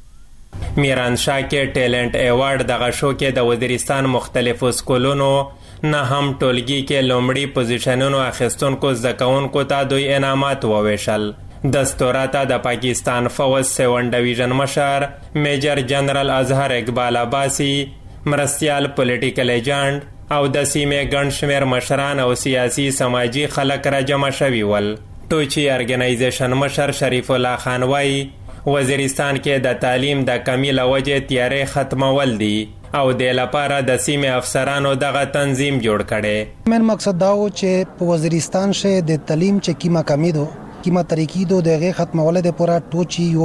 میران شاه کې ټیلنٹ ایوارډ دغه شو کې د وزیرستان مختلفو سکولونو نه هم ټولګي کې لومړی پوزیشنونو اخیستونکو زده کوونکو ته دوی انعامات وویشل. دستوراته د پاکستان فوج سیون ډیویژن مشر میجر جنرال اظهر اقبال عباسی، مرستیال پولیټیکل ایجنټ او د سیمې ګڼ شمېر مشران او سیاسي سماجي خلک را جمع شوي ول. ټوچي ارګنایزیشن مشر شریف الله خان وایي وزیرستان کې د تعلیم د کمی له وجې تیارې ختمول دي او د لپاره د سیمې افسرانو دغه تنظیم جوړ کړي. من مقصد دا و چې په وزیرستان شه د تعلیم چې کیما کمی دو کیما طریقې دو دغه ختموله د پورا ټوچي یو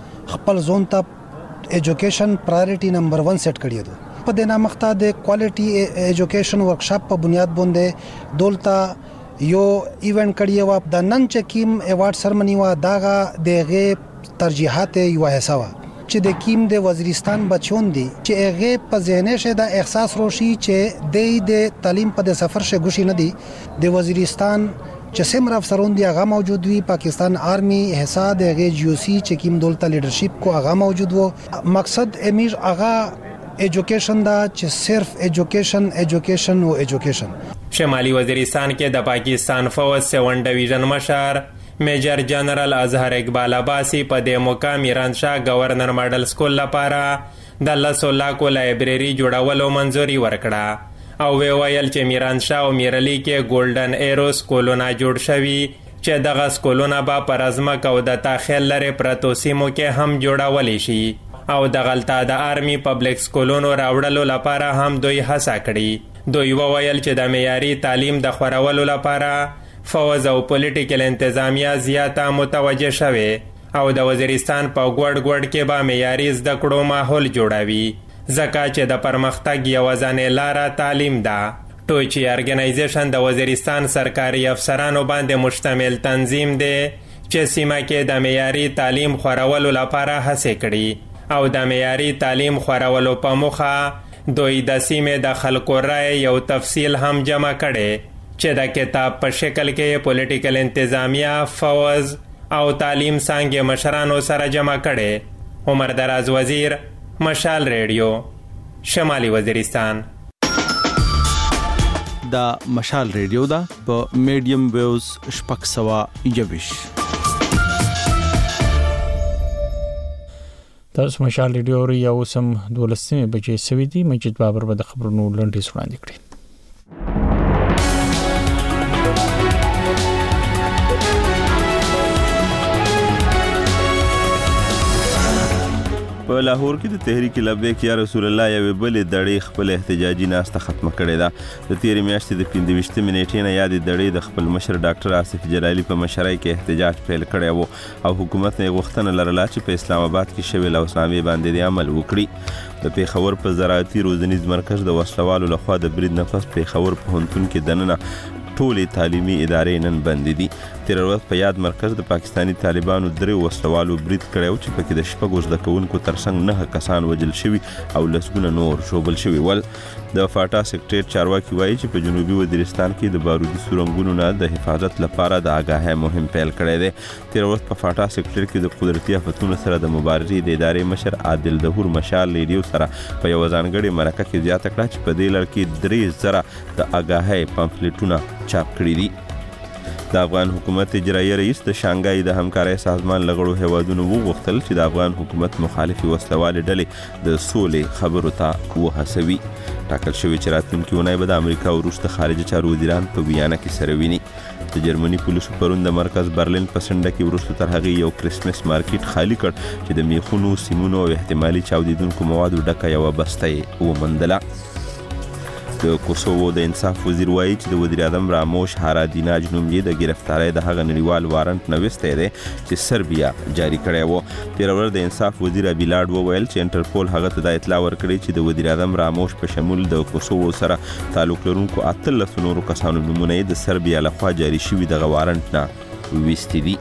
خپل زون ته ایجوکیشن پرایورټي نمبر ون سیټ کړی دی. په دې نامخته د کوالټي ایجوکیشن ورکشاپ په بنیاد باندې دولتا یو ایونت کړی و. د نن چې کیم ایوارډ سرمنی و داغه دغه ترجیحات یو حسابه چې د کیم د وزیرستان بچون دي چې هغه په ذهن شه د احساس روشي چې د تعلیم په د سفر شه ګوشي نه دي. د وزیرستان چې سمر افسرون دی هغه موجود وي. پاکستان آرمی حساب هغه جی او سی چې کیم دولت لیډرشپ کو هغه موجود وو. مقصد امیر هغه ایجوکیشن دا چې صرف ایجوکیشن ایجوکیشن او ایجوکیشن. شمالي وزیرستان کې د پاکستان فوج سیون ډیویژن مشر میجر جنرال اظهر اقبال عباسی په دې موقع میران شاه گورنر ماډل سکول لپاره د لسو لاکو لایبرری جوړولو منځوري ورکړه او وی ویل چې میران شاه او میرلی کې ګولډن ایرو سکولونه جوړ شوي چې دغه سکولونه به پر ازمک او د تاخیل لرې پرتو سیمو کې هم جوړولی شي او دغلته د آرمی پبلک سکولونو راوړلو لپاره هم دوی هڅه کړي. دوی وویل چې د معیاري تعلیم د خورولو لپاره فوج او پولیټیکل انتظامیه زیاته متوجه شوه او د وزیرستان په ګوډ ګوډ کې به معیاري زده کړو ماحول جوړوي ځکه چې د پرمختګ یوازینۍ لاره تعلیم ده. ټوچي ارګنایزیشن د وزیرستان سرکاري افسرانو باندې مشتمل تنظیم دی چې سیمه کې د معیاري تعلیم خورولو لپاره هڅې کړي او د معیاري تعلیم خورولو په موخه دوی د سیمې د خلکو رای یو تفصیل هم جمع کړي چې د کتاب په شکل کې پولیټیکل انتظامیه، فوج او تعلیم څانګې مشرانو سره جمع کړي. عمر دراز وزیر، مشال ریډیو، شمالي وزیرستان. دا مشال ریډیو دا په میډیم ویوز شپږ سوه یوویش. تاسو مشال ریډیو ری یو سم دولسمه بجې سوي دي. مجید بابر به د خبرونو لنډیز وړاندې کړي. په لاهور کې د تحریک لبیک یا رسول الله یو بل دړې خپل احتجاجي ناسته ختمه کړې ده. د تیرې میاشتې د پنځه ویشت نیټې نه یاد دړې د خپل مشر ډاکټر آصف جلالی په مشرۍ کې احتجاج پیل کړی وو او حکومت نه غوښتنه لرله چې په اسلام آباد کې شوی لوسنامې باندې د عمل وکړي. د پیښور په زراعتي روزنیز مرکز د وسلوالو لخوا د برید نفس پیښور پوهنتون کې دننه ټولې تعلیمي ادارې نن بندې دي. تیر ورځ په یاد مرکز د پاکستانی طالبانو درې وسلوالو برید کړی و چې پکې د شپږو زده کوونکو ترڅنګ نه کسان وژل شوي او لسګونه نور ژوبل شوي ول. د فاټا سکرټریټ چارواکي وایي چې په جنوبي وزیرستان کې د بارودي سورنګونو نه د حفاظت لپاره د آګاهۍ مهم پیل کړی دی. تیر ورځ په فاټا سکرټریټ کې د قدرتي آفتونو سره د مبارزې د ادارې مشر عادل ظهور مشال ریډیو سره په یو ځانګړې مرکه کې زیاته کړه چې په دې لړ کې درې زره د آګاهۍ پامفلیټونه چاپ کړي دي. د افغان حکومت اجرایي رئیس د شانګای د همکارۍ سازمان لغړو هیوادونو وغوښتل چې د افغان حکومت مخالفي وسلوالې ډلې د سولې خبرو ته وهڅوي. ټاکل شوی چې راتلونکي اونۍ به د امریکا وروسته خارجه چارو وزیران په ویانا کې سره ویني. د جرمني پولیسو پرون د مرکز برلین په سنډه کې وروسته تر هغې یو کرسمس مارکیټ خالی کړ چې د میخونو، سیمونو او احتمالي چاودیدونکو موادو ډکه یوه بسته یې وموندله. د کوسوو د انصاف وزیر وایي چې د وزیر اعظم راموش هارادیناج نوم یې د گرفتارۍ د هغه نړیوال وارنټ نه وستی دی چې سربیا جاری کړی و. تېره ورځ د انصاف وزیر ابیلاډ وویل چې انټرپول هغه ته دا اطلاع ورکړې چې د وزیر اعظم راموش په شمول د کوسوو سره تعلق لرونکو اتلسو نورو کسانو نومونه یې د سربیا لخوا جاری شوي دغه وارنټ نه ویستي دي.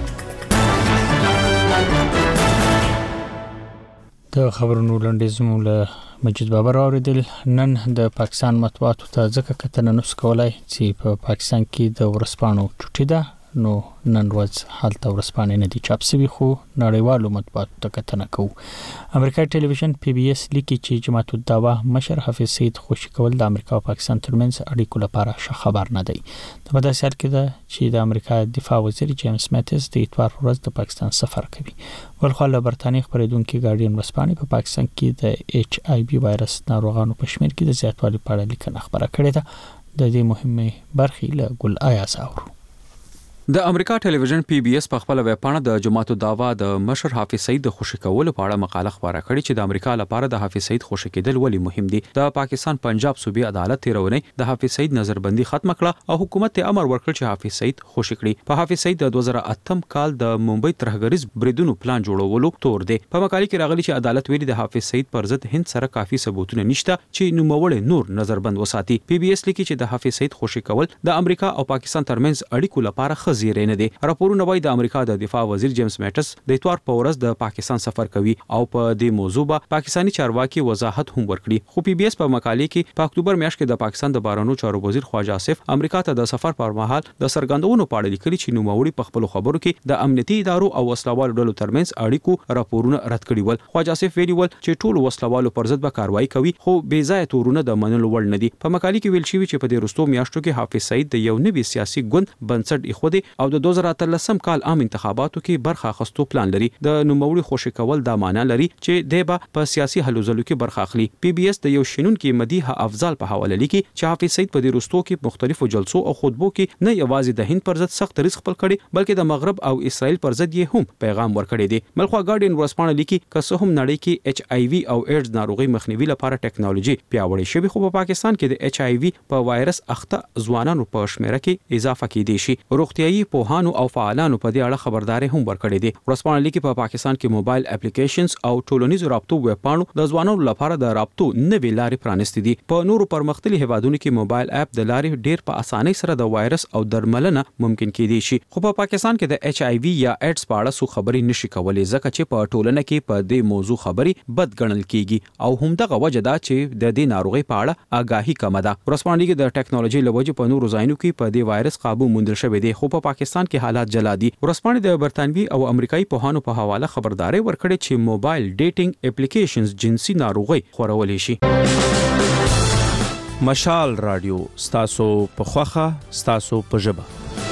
د خبرونو لنډیز مو له مجید بابر اوریدل. نن د پاکستان مطبوعاتو ته ځکه کتنه نوس کولای چې په پاکستان کې د ورسپانو چټي ده، نو نن ورځ حالت ورسپانې نه دي چاپ شوي، خو نړیوالو مطبوعاتو ته کتنه کوو. امریکایي ټلویزیون پی بي اس لیکي چې جماعت الدعوه مشر حافظ سعید خوشي کول د امریکا او پاکستان ترمنځ اړیکو لپاره ښه خبر نه دی. د داسې حال کې ده چې د امریکا دفاع وزیر جیمز میټس د اتوار ورځ د پاکستان سفر کوي. ولخوا له برتانیې خبرېدونکي ګارډین ورسپانې په پاکستان کې د ایچ آی وي وایرس ناروغانو په شمېر کې د زیاتوالي په اړه لیکنه خبره کړې ده. د دې مهمه برخې له ګل آیاز اورو. د امریکا ټلویزیون پی بي اس په خپل ویب پاڼه د جماعت الدعوه د مشر حافظ سعید د خوشي کولو په اړه مقاله خبره کړې چې د امریکا لپاره د حافظ سعید خوشي کېدل ولې مهم دي. د پاکستان پنجاب صوبې عدالت تیرونی د حافظ سعید نظربندي ختم کړه او حکومت ته امر ورکړ چې حافظ سعید خوشي کړي. په حافظ سعید د دوه زره اتم کال د ممبئی ترهګریز بریدونو پلان جوړولو تور دی. په مقاله کې راغلي چې عدالت ویلي د حافظ سعید پر ضد هند سره کافي ثبوتونه نشته چې نوموړی نور نظربند وساتي. پی بي اس لیکي چې د حافظ سعید خوشي کول د امریکا او پاکستان ترمنځ اړیکو لپاره خزیره نه دي. راپورونه وايي د امریکا د دفاع وزیر جیمز میټس د اتوار په ورځ د پاکستان سفر کوي او په دې موضوع به پاکستانی چارواکي وضاحت هم ورکړي. خو پی بي اس په مقالې کې په اکتوبر میاشت کې د پاکستان د بهرنیو چارو وزیر خواجه آصف امریکا ته د سفر پر مهال د سرګندونو په اړه لیکلي چې نوموړي په خپل خبرو کې د امنیتي ادارو او وسلوالو ډلو ترمنځ اړیکو راپورونه رد کړي ول. خواجه آصف ویلي ول چې ټول وسلوالو پر ضد به کاروایی کوي، خو بې ځای تورونه د منلو وړ نه دي. په مقالې کې ویل شوی چې په دې وروستو میاشتو کې حافظ سعید د یو نوي سیاسي ګوند بنسټ ایښودي او د دوه زره اتلسم کال عام انتخاباتو کې برخه اخیستو پلان لري. د نوموړي خوشي کول دا معنی لري چې د به په سیاسي هلو ځلو کې برخه اخلي. پی بي اس د یو شینونکي مدیحه افضل په حواله لیکي چې حافظ سعید په دې وروستو کې مختلفو جلسو او خطبو کې نه یوازې د هند پر ضد سخت دریځ خپل کړي بلکې د مغرب او اسرائیل پر ضد یې هم پیغام ورکړی دی. ملخوا ګارډین ورسپانه لیکي که څه هم نړۍ کې ایچ آی وي او ایډز ناروغي مخنیوي لپاره ټیکنالوژي پیاوړې شوې، خو په پاکستان کې د ایچ آی وي په وایرس اخته ځوانانو په شمیره کې اضافه کیدی شي. روغتيایي پوهانو او فعالانو په دې اړه خبرداري هم ورکړې دي. ورسپانه لیکي په پاکستان کې موبایل اپلیکیشنز او ټولنیزو رابطو ویب پاڼو د ځوانانو لپاره د رابطو نوې لارې پرانستې دي. په نورو پرمختللي هیوادونو کې موبایل اپ د لارې ډیر په اسانۍ سره د وایرس او درملنه ممکن کېدی شي، خو په پاکستان کې د ایچ آی وي یا ایډز په اړه څه خبرې نشي کولای ځکه چې په ټولنه کې په دې موضوع خبرې بد ګڼل کیږي او همدغه وجه ده چې د دې ناروغي په اړه آگاهي کمه ده. ورسپانه لیکي د ټیکنالوژي له وجې په نورو ځایونو کې په دې وایرس قابو موندل شوی دی، خو په په پاکستان کې حالات جلا دي. ورسپانې د برتانوي او امریکایي پوهانو په حواله خبرداري ورکړې چې موبایل ډیټینګ اپلیکیشنز جنسي ناروغي خورولې شي. مشال رادیو ستاسو په خوخه ستاسو په ژبه.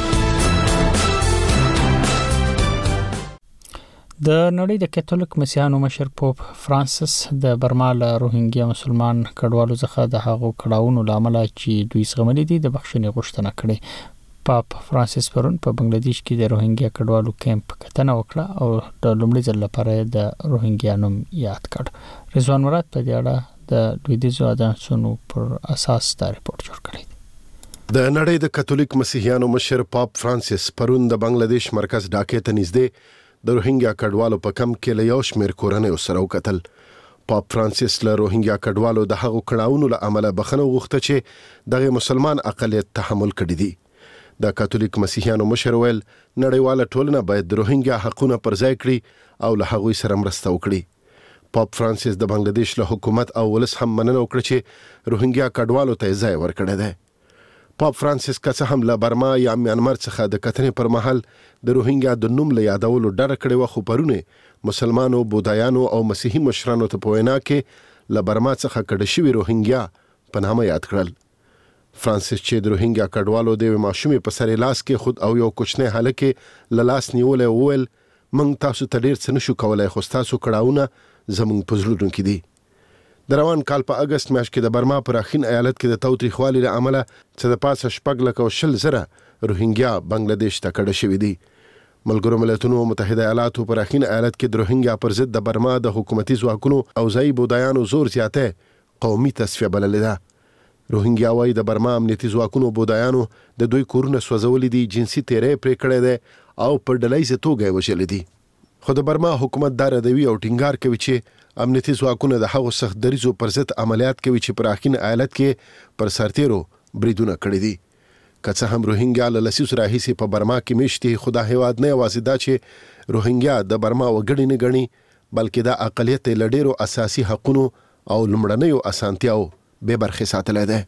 د نړۍ د کاتولیک مسیحانو مشر پوپ فرانسیس د برما له روهینګیا مسلمان کډوالو څخه د هغو کډاونو لامل چې دوی زغملي دي د بخښنې غوښتنه کړې. پاپ فرانسیس پرون په بنگلاديش کې د روهینګیا کډوالو کیمپ کتنه وکړه او د لومړي ځل لپاره د روهینګیا نوم یاد کړ. رضوان مراد په دې اړه د دویدیزو اجنسونو پر اساس دا ریپورت جوړ کړی. د نړۍ د کاتولیک مسیحیانو مشر پاپ فرانسیس پرون د بنگلاديش مرکز ډاکې ته نږدې د روهینګیا کډوالو په کم کې له یو شمېر کورنیو سره وکتل. پاپ فرانسیس له روهینګیا کډوالو د هغو کړاوونو له امله بخښنه وغوښته چې دغه مسلمان اقلیت تحمل کړی دي. د کاتولیک مسیحیانو مشر ویل نړیواله ټولنه باید د روهینګیا حقوقونه پر ځای کړي او له هغوی سره مرسته وکړي. پاپ فرانسیس د بنگلاديش له حکومت او ولس هم مننه وکړه چې روهینګیا کډوالو ته ځای ورکړی دی. پاپ فرانسیس که څه هم له برما یا میانمار څخه د کتنې پر مهال د روهینګیا د نوم له یادولو ډډه کړې وه، خو پرونه مسلمانو، بودایانو او مسیحي مشرانو ته په وینا کې له برما څخه کډه شوي روهینګیا په نامه یاد کړل. فرانسیس چې د روهینګیا کډوالو د یوې ماشومې په سر لاس کې خود او یو کوچنی هلک له لاس نیولی وویل موږ تاسو ته ډېر څه نشو کولی، خو ستاسو کړاوونه زموږ په زړونو کې دي. د روان کال په اگست میاشت کې د برما په راخین ایالت کې د تاوتریخوالي له امله څه د پاسه شپږ لکه او شل زره روهینګیا بنگلاديش ته کډه شوي دي. ملګرو ملتونو متحده ایالاتو په راخین ایالت کې د روهینګیا پر ضد د برما د حکومتي ځواکونو او ځایي بودایانو زور زیاته قومي تصفیه بللې ده. روهینګیا وايي د برما امنیتي ځواکونو بودایانو د دوی کورونه سوځولي دي، جنسي تیری پرې کړی دی او په ډلهییزه توګه یې وژلي دي. خو د برما حکومت دا ردوي او ټینګار کوي چې امنیتي ځواکونه د هغو سخت دریځو پر ضد عملیات کوي چې په راخین ایالت کې پر سرتیرو بریدونه کړي دي. که څه هم روهینګیا له لسیزو راهیسې په برما کې میشتي، خو دا هیواد نه یوازې دا چې روهینګیا د برما وګړي نه ګڼي، بلکې دا اقلیت یې له ډېرو اساسي حقونو او لومړنیو اسانتیاو بې برخې ساتلی دی.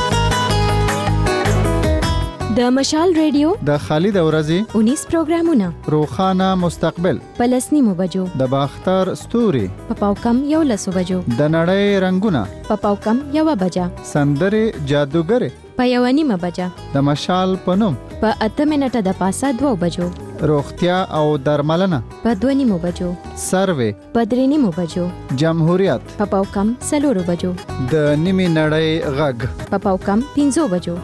د مشال ریډیو د خالد ورځې اونیس پروګرامونه، روخانه مستقبل په لسنیمو بجو، د باختر ستوري په پاوکم یو لسو بجو، د نړۍ رنگونه په پاوکم یو بجا، سندرې جادوګرې په یو نیمه بجا، د مشال په نوم په اته منټه د پاسه دوه بجو، روغتیا او درملنه په دوه نیمو بجو، سروې په درې نیمو بجو، جمهوریت په پاوکم څلورو بجو، د نیمې نړۍ غږ په پاوکم پنځو بجو.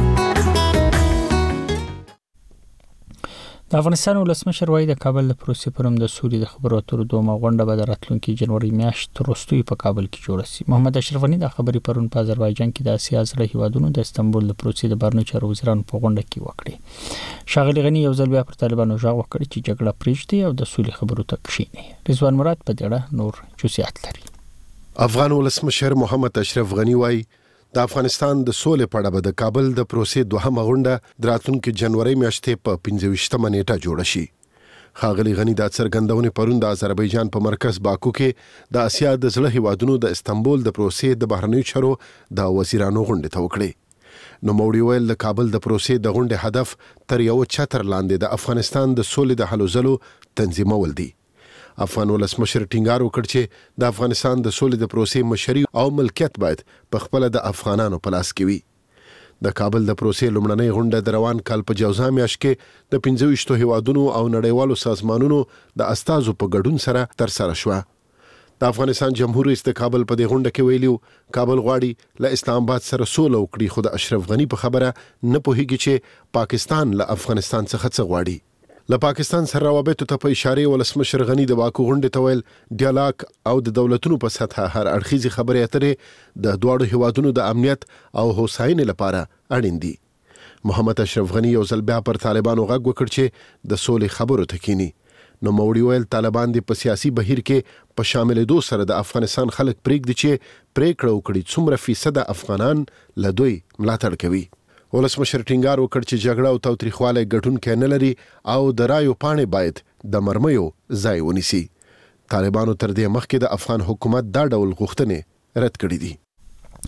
د افغانستان ولسمشر وایي د کابل د پروسې پر هم د سولې د خبرو اترو دومه غونډه به د راتلونکي جنوري میاشت تر وروستیو په کابل کې جوړه شي. محمد اشرف غني د خبرې پرون په آذربایجان کې د اسیا زړه هیوادونو د استانبول د پروسې د بهرنیو چارو وزیرانو په غونډه کې وکړې. ښاغلي غني یو ځل بیا پر طالبانو غږ وکړ چې جګړه پرېږدي او د سولې خبرو ته کښیني. رضوان مراد په دې اړه نور جزئیات لري. افغان ولسمشر محمد اشرف غني وایي د افغانستان د سولې په اړه به د کابل د پروسې دوهمه غونډه د راتلونکي جنوري میاشتې په پنځه ویشتمه نیټه جوړه شي. ښاغلي غني دا څرګندونې پرون د آذربایجان په مرکز باکو کې د اسیا د زړه هیوادونو د استانبول د پروسې د بهرنیو چارو د وزیرانو غونډې ته وکړې. نوموړي ویل د کابل د پروسې د غونډې هدف تر یو چتر لاندې د افغانستان د سولې د هلو ځلو تنظیمول دي. افغان ولسمشر ټینګار وکړ چې د افغانستان د سولې د پروسې مشري او ملکیت باید په خپل د افغانانو په لاس کې وي. د کابل د پروسې لومړنۍ غونډه د روان کال په جوزا میاشت کې د پنځه ویشتو هیوادونو او نړیوالو سازمانونو د استازو په ګډون سره ترسره شوه. د افغانستان جمهور رئیس د کابل په دې غونډه کې ویلو کابل غواړي له اسلام آباد سره سوله وکړي، خو د اشرف غني په خبره نه پوهیږي چې پاکستان له افغانستان څخه څه غواړي. له پاکستان سره روابطو ته په اشاره ولسمشر غني د باکو غونډې ته ویل ډیالوګ او د دولتونو په سطحه هر اړخیزي خبرې اترې د دواړو هیوادونو د امنیت او هوساینې لپاره اړین دي. محمد اشرف غني یو ځل بیا پر طالبانو غږ وکړ چې د سولې خبرو ته کینی. نو موړي ویل طالبان د په سیاسي بهیر کې په شاملېدو سره د افغانستان خلک پرېږدي چې پریکړه وکړي څومره فیصد افغانان له دوی ملاتړ کوي. ولسمشر ټینګار وکړ چې جګړه او تاوتریخوالی ګټونکی نه لري او د رایو پاڼې باید د مرمیو ځای ونیسي. طالبانو تر دې مخکې د افغان حکومت دا ډول غوښتنې رد کړې دي.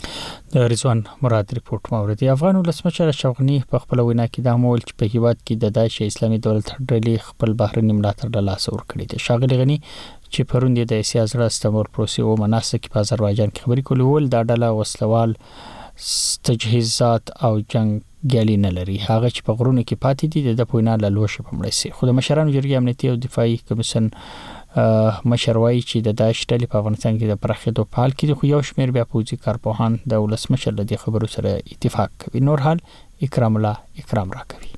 د رضوان مراد ریپورت موردی. افغان ولسمشر اشرف غنی په خپل وینا کې د مول چې په هیواد کې د داعش اسلامي دولت ډلې خپل بهرني ملاتړ له لاس ور کړی دی. ښاغلی غنی چې پروند د سیاست استعمار پروسې او مناسک په آذربایجان کې خبرې کولې ول د ډله وسلوال تجهیزات او جنگ ګالي نه لري. هغه چې په غرونو کې پاتې دي د پوینا له لوشه په مړ شي. خو د مشرانو جرګې امنیتي او دفاعي کمیسیون مشروعي چې د داعش ډلې په افغانستان کې د پراخېدو په حال کې خو یو شمېر بیا پوځي کارپوهان د ولسمشر له دې خبرو سره اتفاق کوي. نور حال اکرام الله اکرام راکوي.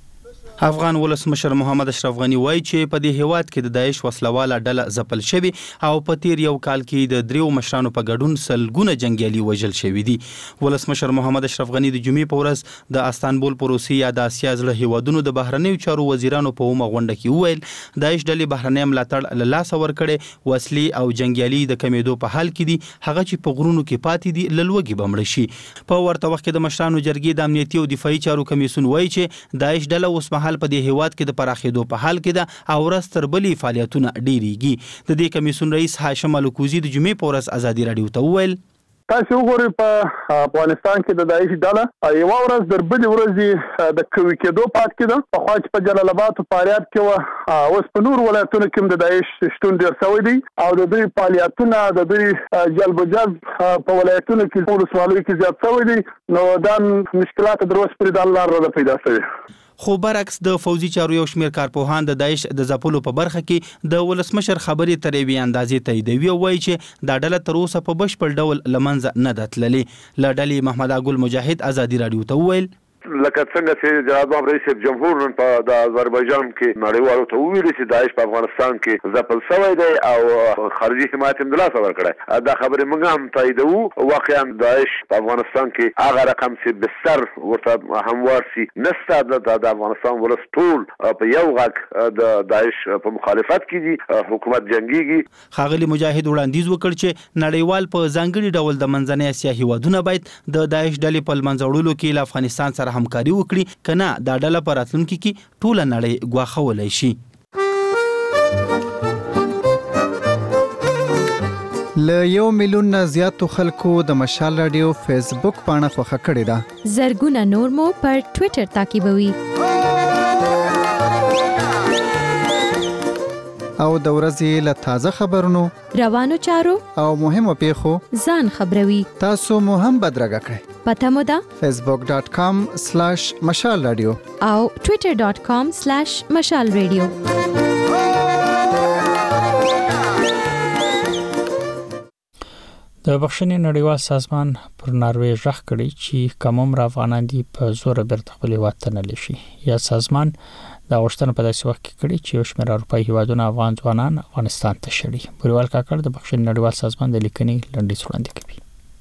افغان ولسمشر محمد اشرف غنی وایي چې په دې هیواد کې د داعش وسلواله ډله ځپل شوی او په تیر یو کال کې د دریو مشرانو په ګډون سلګونه جنگیالي وژل شوی دي. ولسمشر محمد اشرف غنی د جمعې په ورځ د استانبول پروسې یا د اسیا زړه هیوادونو د بهرنیو چارو وزیرانو په ومه غونډه کې وویل داعش ډلې بهرنی ملاتړ له لاس ور کړي، وسلې او جنگیالي د کمیدو په حال کې دي، هغه چې په غرونو کې پاتې دي للوګي بمړ شي. په ورته وخت کې د مشرانو جرګې د امنیتي او دفاعي چارو کمیسیون وایي چې داعش ډله اوس مهال په دې هیواد کې د پراخېدو په حال کې ده او ورځ تر بلې فعالیتونه ډېریږي. د دې کمیسیون رئیس هاشم الکوزي د جمعې په ورځ ازادي راډیو ته وویل تاسو وګورئ په افغانستان کې د داعش ډله یو ورځ در بلې ورځې د کوي کېدو پات کېده. په خوا چې په جلال آباد او فاریاب کې و اوس په نور ولایتونو کې د داعش شتون ډېر شوی دی او د دوی فعالیتونه د دوی جلب و جذب په ولایتونو کې ټول ولسوالیو کې زیات شوی دی. نو دا مشکلات در اوسه پرې د الله را پیدا شوي. خو برعکس د فوزي چارو یو شمېر کارپوهان د داعش د ځپلو په برخه کې د ولسمشر خبرې تر یوې اندازې تاییدوي او وایي چې دا ډله تر اوسه په بشپړ ډول له منځه نه ده تللې. له ډلې محمد اګل مجاهد ازادي راډیو ته وویل لکه څنګه چې جناب رئیس جمهور نن په د آذربایجان کې نړیوالو ته ویلي چې داعش په افغانستان کې ځپل شوی دی او خارجي حمایت هم د لاسه ورکړی. دا خبرې موږ هم تاییدوو. واقعا داعش په افغانستان کې هغه رقم چې بستر ورته هموار سي نسته. د افغانستان ولس ټول په یو غږ د داعش په مخالفت کې دي، حکومت جنګيږي. ښاغلي مجاهد وړاندیز وکړ چې نړیوال په ځانګړي ډول د منځنۍ اسیا هیوادونه باید د داعش ډلې په منځ وړلو کې له افغانستان سره همکاري وکړي کنه دا ډله پر راتلونکي کې ټوله نړۍ ګواښولای شي. ل یو میلیون نه زیاتو خلکو د مشال رادیو فیسبوک پاڼه خوښه کړې ده. زرګونه نور مو پر ټوئیټر تعقیبوي. او د ورځې له تازه خبرونو روانو چارو او مهمو پیښو ځان خبروي. تاسو مو هم بدرګه کړئ. پته مو ده facebook dot com slash مشال رادیو او twitter dot com slash مشال رادیو. د بخښنې نړیوال سازمان پر ناروې ژغ کړی چې کوم عمر افغانان دي په زور بیرته خپل هیواد ته نه لشي. یا سازمان دا غوښتنه په داسې وخت کې کړې چې یو شمېر اروپایي هیوادونه افغان ځوانان افغانستان ته شړي. بریوال کاکړ د بخښنې نړیوال سازمان د لیکنې لنډیز وړاندې کوي.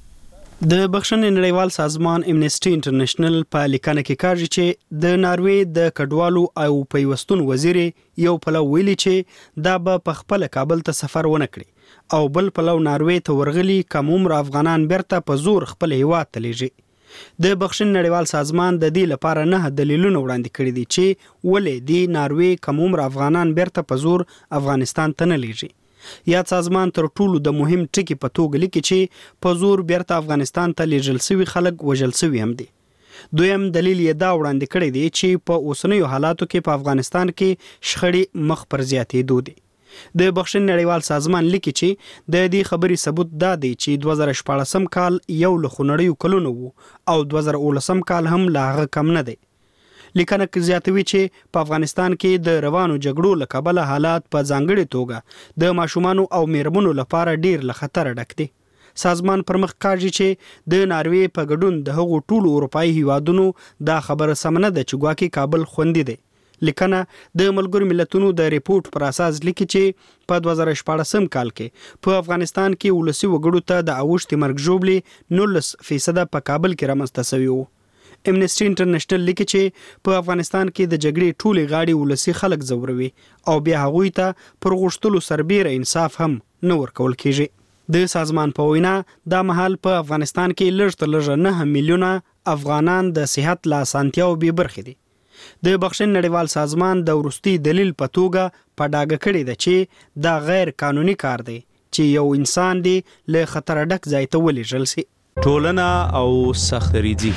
د بخښنې نړیوال سازمان امنیسټي انټرنیشنل په لیکنه کې کاږي چې د ناروې د کډوالو او پیوستون وزیر یو پلو ویلي چې دا به په خپل کابل ته سفر ونه کړي او بل پلو ناروې ته ورغلي کم عمر افغانان بیرته په زور خپل هیواد ته لیږي. د بخښنې نړیوال سازمان د دې لپاره نه دلیلونه وړاندې کړي دي چې ولې دی ناروې کم عمر افغانان بیرته په زور افغانستان ته نه لیږي. یا سازمان تر ټولو د مهم ټکی په توګه لیکي چې په زور بیرته افغانستان ته لیږل شوي خلک وژل شوي هم دي. دویم دلیل یې دا وړاندې کړی دی چې په اوسنیو حالاتو کې په افغانستان کې شخړې مخ پر زیاتېدو دي. د بخښنې نړیوال سازمان لیکي چې د دې خبرې ثبوت دا دی چې دوه زره شپاړسم کال یو له خونړیو کلونو وو او دوه زره اوولسم کال هم لا هغه کم نه دی. لیکنه کې زیاتوي چې په افغانستان کې د روانو جګړو له کبله حالات په ځانګړې توګه د ماشومانو او میرمنو لپاره ډیر له خطر ډک دي. سازمان پرمخ کاږي چې د ناروې په ګډون د هغو ټولو اروپایي هیوادونو دا خبره سم نه ده چې ګواکې کابل خوندي دی. لیکنه د ملګرو ملتونو د ریپورت پر اساس لیکي چې په دوه زره شپاړسم کال کې په افغانستان کې ولسي وګړو ته د اوښتې مرګ ژوبلې نولس فیصده په کابل کې رامنځته شوي وو. امنیسټي انټرنیشنل لیکي چې په افغانستان کې د جګړې ټولې غاړې ولسي خلک ځوروي او بیا هغوی ته پر غوښتلو سربیره انصاف هم نه ورکول کیږي. د سازمان په وینا دا مهال په افغانستان کې لږ تر لږه نه میلیونه افغانان د صحت له اسانتیاو بې برخې دي. د بخښنې نړیوال سازمان د وروستي دلیل په توګه په ډاګه کړی ده چې دا غیر قانوني کار دی چې یو انسان دی له خطر ډک ځای ته ولېږل شي. ټولنه او سختریزي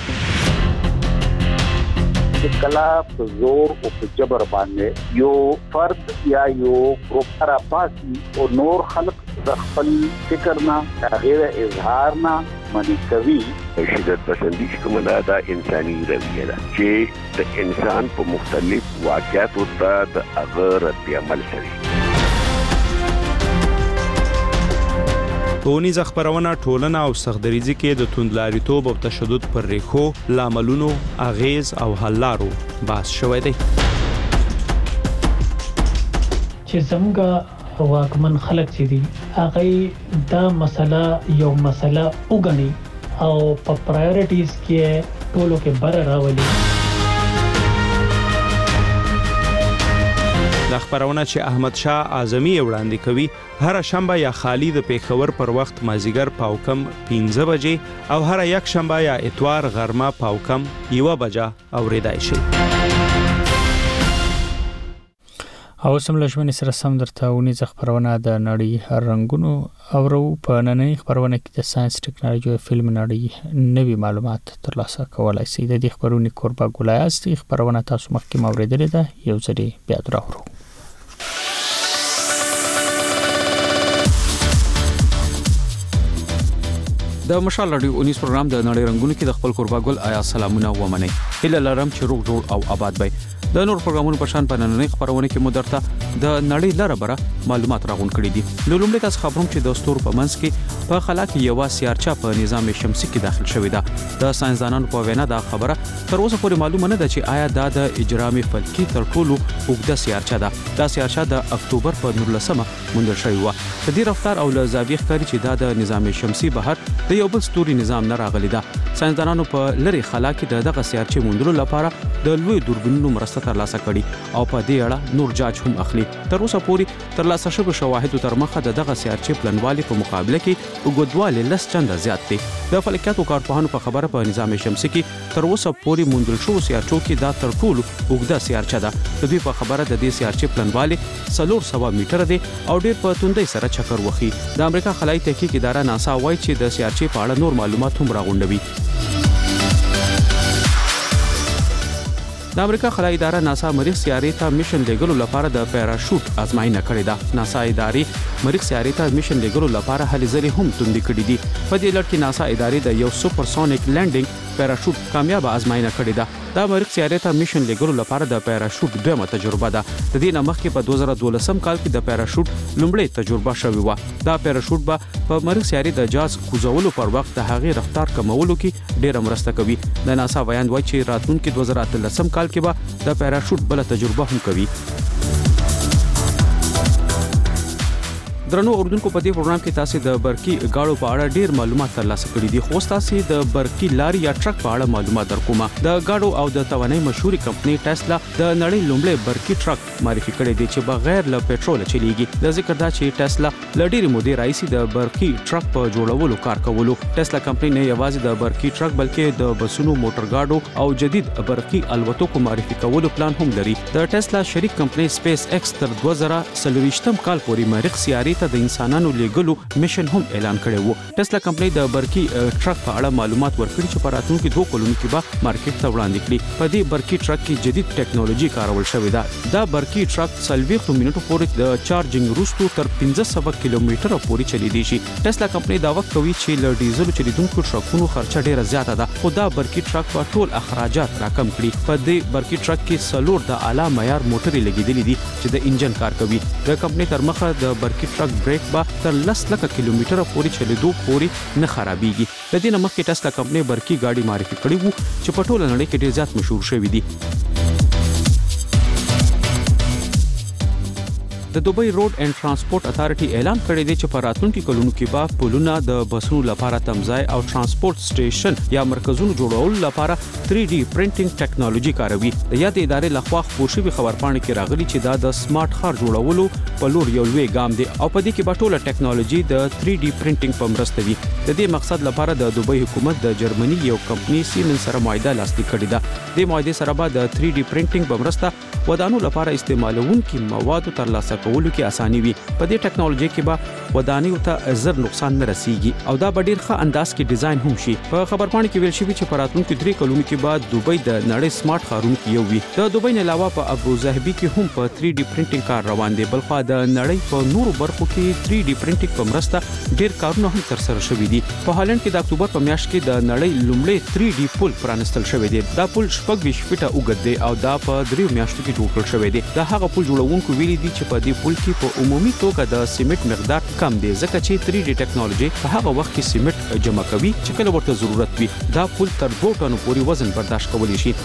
کلا په زور او په جبر باندې یو فرد یا یو ګروپ را پاسي او نور خلق د خپل فکر نه غیر اظهار نه منی کوي. شدت پسندی کوم دا انساني رویه ده چې د انسان په مختلف واقعاتو ته د هغه رد عمل کوي. ټولنیز خبرونه ټولنه او سختدریزي کې د توندلاریتوب او تشدد پر ریښو لاملونو اغیز او حل لارو بحث شوی دی. چې څنګه واکمن خلک چې دي هغه دا مسله یو مسله وګڼي او په پرایورټیز کې ټولو کې بر راولي. د خبرونه چې احمد شاه اعظمي وړاندې کوي هر شنبه یا خالی د پیښور پر وخت مازیګر پاوکم پنځه بجې او هر یک شنبه یا اتوار غرمه پاوکم یو بجه اوریدای شي. او سم لښمن سره سم درته ونی ځ خبرونه د نړۍ رنگونو اورو په نننۍ خبرونه کې د ساينس ټکنالوژي او فلم نړۍ نوي معلومات ترلاسه کولای شي. د دې خبرونې کوربه ګولایاستي خبرونه تاسو مخکې موریدلې ده یو ځلې بیا درو. د مشال رادیو اونیس پروګرام د نړۍ رنگونو کې د خپل کوربه ګل آیا سلامونه ومني. هله لرم چې روغ جوړ او آباد وي. د نور پروګرامونو په شان په نننۍ خبرونه کې مو درته د نړۍ لره بره معلومات راغون کړي دي. نو لومړی تاسو خبروم چې د ستورو په منځ کې په خلا کې یو سیارچا په نظام شمسي کې داخل شوې ده. د ساينسدانانو په وینا دا خبره تر اوسه پورې معلومه نه ده چې آیا دا د اجرام فلکي تر ټولو اوږده سیارچا ده. دا سیارچا د اکتوبر په نولسمه موندل شوې و. د دې رفتار او له زاویې ښکاري چې دا د نظام شمسي بهر د یو بل ستوري نظام نه راغلی ده. ساينسدانانو په لری خلا کې دغه سیارچې موندلو لپاره د لوی دوربینونو مرسته ترلاسه کړي او په دې اړه نور جاج هم اخلي. تر اوسه پورې ترلاسه شوی شواهد تر مخه دغه سیارچې پلنوالي په مقابله کې وګدواله لس چنده زیات دي. د فلکیاتو کارپوهانو په خبره په نظام شمسي کې تر اوسه پورې موندل شوی سیارچو کې دا تر ټولو وګدا سیارچه ده. د دې په خبره د دې سیارچې پلنوالي څلور سوه میټر دی او ډیر په توندۍ سره چکر وخی. د امریکا خلای تحقیق اداره ناسا وایي چې د سیارچې په اړه نور معلومات هم راغونډوي. د امریکا خلای اداره ناسا مریخ سیارې ته میشن لګولو لپاره د پیراشوټ ازمایښت کړې ده. ناسا ادارې مریخ سیارې ته میشن لګولو لپاره هلې ځلې هم توندې کړې دي. په دې لړ کې ناسا ادارې د یو سوپرسونیک لینډینګ پیراشوټ کامیاب ازمایښت کړې ده. دا مریخ سیارې ته میشن لګولو لپاره د پیراشوټ دویمه تجربه ده. د دې نه مخکې په دوه زره دولسم کال کې د پیراشوټ لومړی تجربه شوې و. دا پیراشوټ به په مریخ سیارې د جاز کوزولو پر وخت د هغې رفتار کمولو کې ډېره مرسته کوي. د ناسا وایي چې راتلونکي دوه زره اتلسم کال کې به د پیراشوټ بل تجربه هم کوي. درنو اوردونکو په دې پروګرام کې تاسو د برقي گاړو په اړه ډیر معلومات ترلاسه کړي دي. خو تاسو د برقي لاري یا ټرک په اړه معلومات درکومه. د گاړو او د توانایي مشهوري کمپنۍ ټسلا د نړۍ لومړی برقي ټرک معرفي کړی دی چې بغیر له پېټرول چلیږي. د ذکر دا چې ټسلا ل ډېرې مودې راځي د برقي ټرک په جوړولو کار کولو. ټسلا کمپنۍ نه یوازې د برقي ټرک بلکې د بسونو، موټر گاډو او جدید برقي الوتکو معرفي کولو پلان هم لري. د ټسلا شریک کمپنۍ سپیس ایکس تر دوه زره څلوېښتم کال پورې مریخ سیارې ته د انسانانو لیږلو میشن هم اعلان کړی وو. ټسلا کمپنۍ د برقي ټرک په اړه معلومات ورکړي چې په راتلونکي دوه کلونو کې به مارکیټ ته وړاندې کړي. په دې برقي ټرک کې جدید ټیکنالوژي کارول شوې ده. دا برقي ټرک څلوېښت منټو پورې د چارجینګ وروسته تر پنځه سوه کیلومتره پورې چلیدي شي. ټسلا کمپنۍ دعوه کوي چې له ډیزل چلیدونکو ټرکونو خرچه ډیره زیاته ده، خو دا برقي ټرک په ټول اخراجات راکم کړي. په دې برقي ټرک کې څلور د اعلی معیار موټرې لګیدلې دي چې د انجن کار کوي. د کمپنۍ تر مخه د برقي ټرک بریک به تر لس لکه کیلومتره پورې چلیدو پورې نه خرابېږي. د دې نه مخکې ټسلا کمپنۍ برقي ګاډي معرفي کړې وو چې په ټوله نړۍ کې ډېر زیات مشهور شوي دي. د دوبۍ روډ اینڈ ترانسپورت اتھارټي اعلان کړی دی چې په راتلونکي کلونو کې به پلونه د بسونو لپاره تمځای او ترانسپورت سټیشن یا مرکزونو جوړولو لپاره تھری ډي پرنټینګ ټیکنالوژي کاروي. د یاد ادارې لخوا خپور شوی خبرپاڼه کې راغلي چې دا د سمارټ ښار جوړولو په لور یو لوی ګام دی او په دې کې به ټوله ټیکنالوژي د تھری ډي پرنټینګ په مرسته وي. د دې مقصد لپاره د دوبۍ حکومت د جرمني یو کمپنۍ سیمنز سره معاهده لاسلیک کړې ده. د معاهدې سره به د تھری ډي پرنټینګ په مرسته ودانو لپاره استعمالونکي موادو ترلاسه ترسره کولو کې اساني وي. په دې ټکنالوژي کې به ودانیو ته زر نقصان نه رسیږي او دا به ډیر ښه انداز کې ډیزاین هم شي. په خبرپاڼه کې ویل شوی چې په راتلونکو درې کلونو کې به دوبۍ د نړۍ سمارټ ښارونو کې یو وي. د دوبۍ نه علاوه په ابوظبي کې هم په تھری ډي پرنټینګ کار روان دی. بلخو د نړۍ په نورو برخو کې تھری ډي پرنټینګ په مرسته ډیر کارونه هم ترسره شوي دي. په هالند کې د اکتوبر په میاشت کې د نړۍ لومړی تھری ډي پل پرانستل شوی دی. دا پل شپږ ویشت فیټه اوږد دی او دا په دریو میاشتو کې جوړ کړل شوی دی. دا هغه پل جوړونکو ویلي دي چې په دې پل کې په عمومي توګه د سیمنټ مقدار کم دی ځکه چې تھری ډي ټکنالوژي په هغه وخت کې سیمنټ جمع کوي چې کله ورته ضرورت وي. دا پل تر دوه ټنو پورې وزن برداشت کولی شي.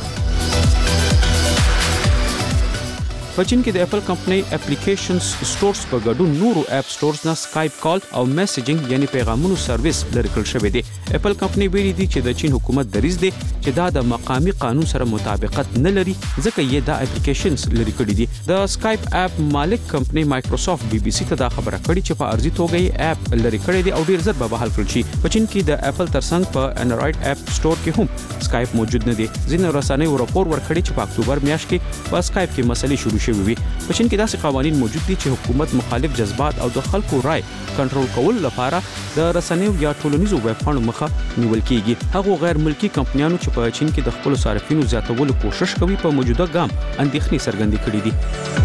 په چین کې د اپل کمپنۍ اپلیکیشنز سټورز په ګډون نورو اپ سټورز نه سکایپ کال او میسیجینګ یعنی پیغامونو سرویس لري کړل شوی دی. اپل کمپنۍ ویلي دي چې د چین حکومت دریځ دی چې دا د مقامی قانون سره مطابقت نه لري ځکه یې دا اپلیکیشنز لري کړی دي. د سکایپ اپ مالک کمپنۍ مایکروسافټ بي بي سي ته دا خبره کړې چې په ارزي توګه یې اپ لري کړی دی او ډیر زر به بحال کړل شي. په چین کې د اپل ترڅنګ په انډراید اپ سټور کې هم سکایپ موجود نه دی. ځینې رسنیو راپور ورکړی چې په اکتوبر میاشت کې په سکایپ کې مسلې شروع شوې وي. په چین کې داسې قوانين موجود دي چې حکومت مخالف جذبات او د خلکو رائے کنټرول کول لپاره د رسنیو یا ټولنیزو ویب پاڼو مخه نیول کیږي. هغه غیر ملکی کمپنیانو چې په چین کې د خپل صارفینو زیاتولو کوشش کوي په موجوده ګام اندېښنې څرګندې کړې دي.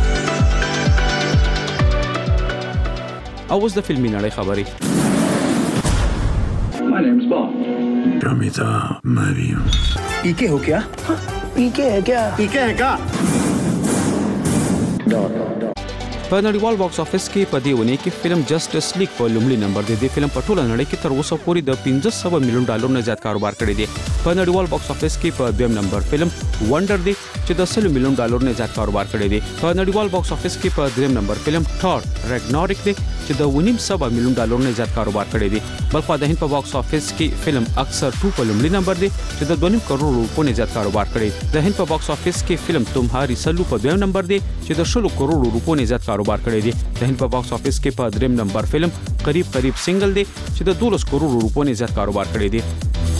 او اوس د فلمي نړۍ خبرې. My name's Bond. Ramita Mario. ¿Y qué ho kya? ¿Y qué है क्या? ¿Y qué है क्या? په نړیوال باکس افیس کې په دې ونې کې فلم جسټس لیګ په لومړي نمبر دی. د فلم په ټوله نړۍ کې تر اوسه پورې د پنځه سوه میلیون ډالر نه زیات کاروبار کړی دی. په نړیوال باکس افیس کې په دویم نمبر فلم وندر دی چې د سل میلیون ډالر نه زیات کاروبار کړی دی. په نړیوال باکس افیس کې په دریم نمبر فلم ثور ریګناریک دی چې د ونیم سوه میلیون ډالر نه زیات کاروبار کړی دی. بلخو د هند په باکس افیس کې فلم اکثر ټو په لومړي نمبر دی چې د دوه نیم کروڑ روپو نه زیات کاروبار کړی. د هند په باکس افیس کې فلم تمهاری سلو په دویم نمبر دی چې د شل کروڑ روپو نه زیات کاروبار کړی دی. د هند په باکس افیس کې په دریم نمبر فلم قریب قریب سنگل دی چې د دولس کروڑ روپو نه زیات کاروبار کړی دی.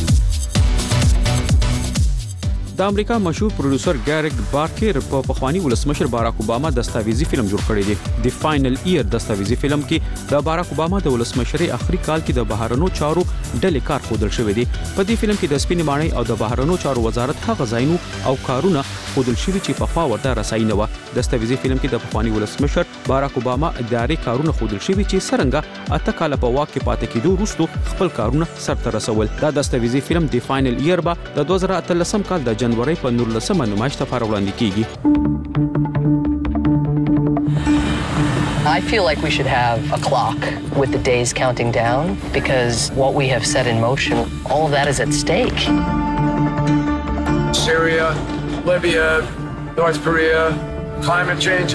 د امریکا مشهور پروډوسر ګاریک بارکر په پخوانی ولسمشر باراک اوباما دستاویزی فلم جوړ کړی دی. د فائنل ایئر دستاویزی فلم کې د باراک اوباما د ولسمشرۍ اخري کال کې د بهرنو چارو ډلې کار ښودل شوی دی. په دې فلم کې د سپینې ماڼۍ او د بهرنو چارو وزارت هغه ځایونو او کارونه ښودل شوي چې پخوا ورته رسایي نه وه. دستاویزی فلم کې د پخوانی ولسمشر باراک اوباما اداري کارونه ښودل شوي چې څرنګه اته کاله په واک کې پاتې کېدو وروسته خپل کارونه سرته رسول. دا دستاویزی فلم د فائنل ایئر به د دوه زره اتلسم کال د جنوري په نولسمه نمایش ته لپاره وړاندې کیږي. I feel like we should have a clock with the days counting down because what we have set in motion, all of that is at stake. Syria, Libya, North Korea, climate change.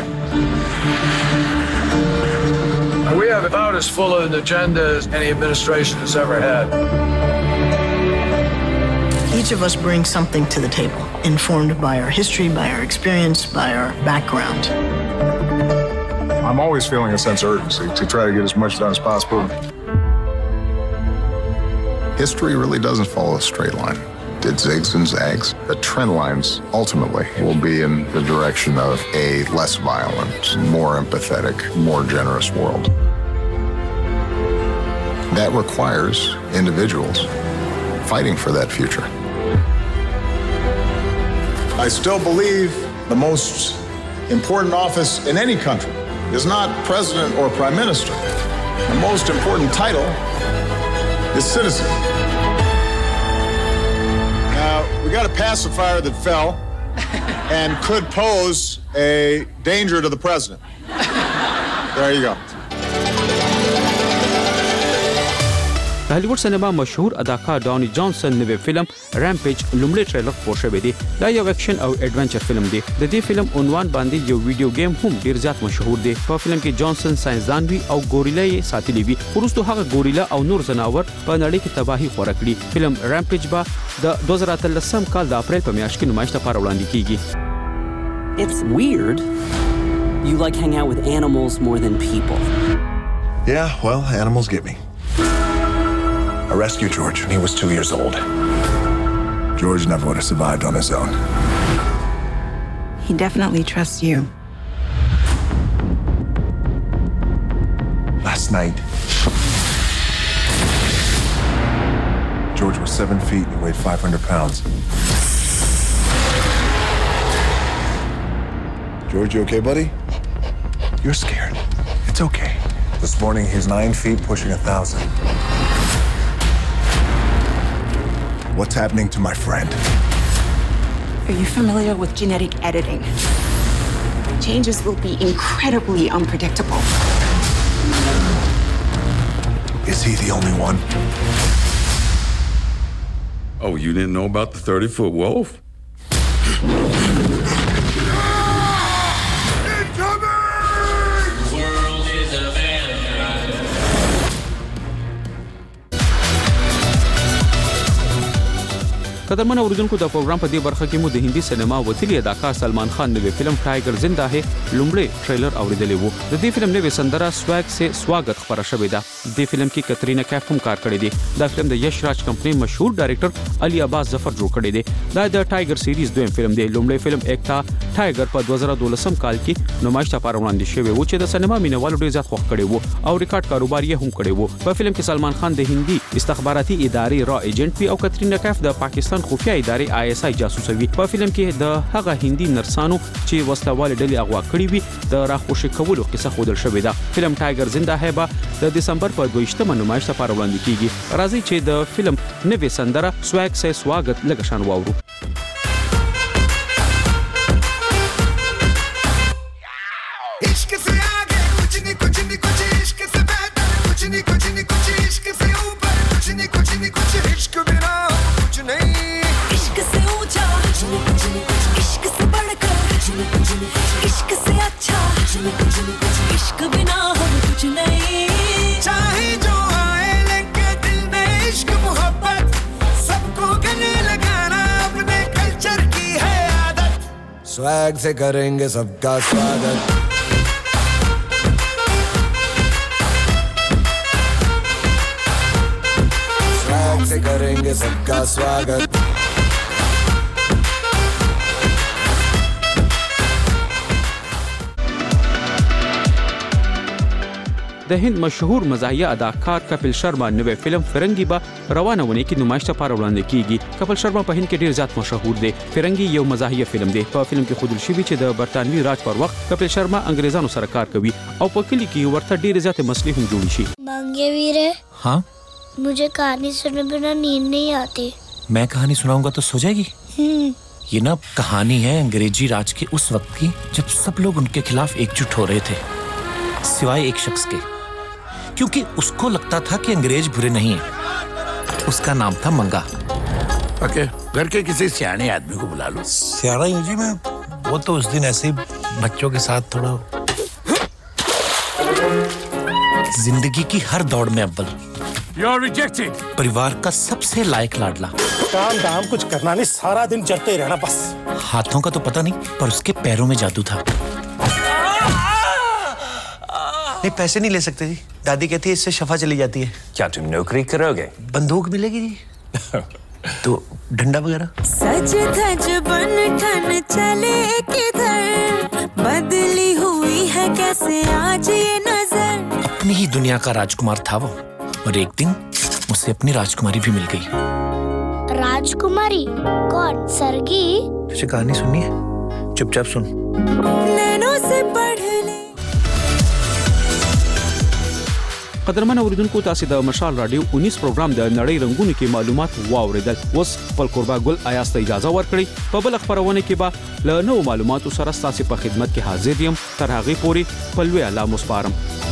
We have about as full an agenda as any administration has ever had. Each of us brings something to the table, informed by our history, by our experience, by our background. I'm always feeling a sense of urgency to try to get as much done as possible. History really doesn't follow a straight line. It zigs and zags. The trend lines ultimately will be in the direction of a less violent, more empathetic, more generous world. That requires individuals fighting for that future. I still believe the most important office in any country is not president or prime minister. The most important title is citizen. Now, we got a pacifier that fell and could pose a danger to the president. There you go. د هالیوډ سینما مشهور اداکار ډانی جانسن نوې فلم رامپیج لومړی ټریلر خپور شوی دی. دا یو اکشن او ایڈونچر فلم دی. د دې فلم عنوان باندې یو ویډیو گیم هم ډیر زیات مشهور دی. په فلم کې جانسن ساينسدان وی او ګوریلا یې ساتلی وي. وروسته هغه ګوریلا او نور ځناور په نړۍ کې تباہي خوره کړي. فلم رامپیج به د دوه زره اتلسم کال د اپریل په میاشت کې نمایش ته وړاندې کیږي. It's weird. You like hang out with animals more than people. Yeah, well, animals get me. I rescued George when he was two years old. George never would have survived on his own. He definitely trusts you. night. George was seven feet and weighed five hundred pounds. George, you okay, buddy? You're scared. It's okay. This morning, he's nine feet, pushing a thousand. What's happening to my friend? Are you familiar with genetic editing? Changes will be incredibly unpredictable. Is he the only one? Oh, you didn't know about the thirty-foot wolf? قدرمن اوریدونکو د پروګرام په دې برخه کې مو د هندي سینما وتلی اداکار سلمان خان نوې فلم ټایګر زنده ہے لومړی ټریلر اوریدلی وو. د دې فلم نوې سندره سواګ سے سواګت خبره شوې ده. د فلم کې کترینا کیف هم کار کړی دی. دا فلم د یش راج کمپنی مشهور ډایریکټر علي عباس ظفر جوړ کړی دی. دا د ټایګر سیریز دویم فلم دی. لومړی فلم ایکتا ټایګر په دوه زره دولسم کال کې نمایش لپاره وړاندې شوی و چې د سینما مینوالو ډېر زیات خوښ کړی وو او ریکارډ کاروبار یې هم کړی وو. په فلم کې سلمان خان د هندي استخباراتي ادارې را ایجنټ وی او کترینا کیف د پاکستان خفیه ادارې آی ایس آی جاسوسوي. په فلم کې د هغه هندي نرسانو چې وسلوال ډلې اغوا کړی وي د راخوشي کولو قصه خودل شوې ده. فلم ټایګر زنده ہے به د دسمبر په دویشتمه نمایش لپاره وړاندې کیږي. راځي چې د فلم نوې سندره سواګ سے سواګت لږ شان واورو. Swag से करेंगे सबका स्वागत. स्वैग से करेंगे सबका स्वागत. د هند مشهور مزاحیه اداکار کپل شرما نوې فلم فرنگی به روانه ونی کې نمایش لپاره وړاندې کیږي. کپل شرما په هند کې ډیر زیات مشهور دی. فرنگی یو مزاحیه فلم دی. په فلم کې خودل شوی چې د برتانوي راج پر وخت کپل شرما انګریزانو سره کار کوي او په کلی کې ورته ډیر زیات مسلې هم جوړی شي. मांगे वीरे हाँ मुझे कहानी सुने बिना नींद नहीं आती. मैं कहानी सुनाऊंगा तो सो जाएगी. ये ना कहानी है अंग्रेजी राज के उस वक्त की जब सब लोग उनके खिलाफ एकजुट हो रहे थे सिवाय एक शख्स के, क्योंकि उसको लगता था कि अंग्रेज बुरे नहीं हैं. उसका नाम था मंगा. ओके, घर के किसी सियाने आदमी को बुला लो. सियाना यूं जी मैं वो तो उस दिन ऐसे बच्चों के साथ थोड़ा जिंदगी की हर दौड़ में अव्वल. You are rejected. परिवार का सबसे लायक लाडला. काम दाम कुछ करना नहीं, सारा दिन चलते रहना बस. हाथों का तो पता नहीं पर उसके पैरों में जादू था. नहीं पैसे नहीं ले सकते जी. दादी कहती है इससे शफा चली जाती है. क्या तुम नौकरी करोगे? बंदूक मिलेगी जी. तो डंडा वगैरह. सज धज बन ठन चले किधर, बदली हुई है कैसे आज ये नजर. अपनी ही दुनिया का राजकुमार था वो और एक दिन उसे अपनी राजकुमारी भी मिल गई. राजकुमारी कौन? सरगी? तुझे कहानी सुननी है? चुपचाप सुन. नैनों से पढ़ ले. قدرمن اوریدونکو تاسو د مشال رادیو انیس پروګرام د نړۍ رنگونو کې معلومات واوریدل. اوس خپل قربا ګل آیاس ته اجازه ورکړي. په بل خبرونه کې به له نوو معلوماتو سره تاسو په خدمت کې حاضر یم. تر هغه پورې په لوی الله مو سپارم.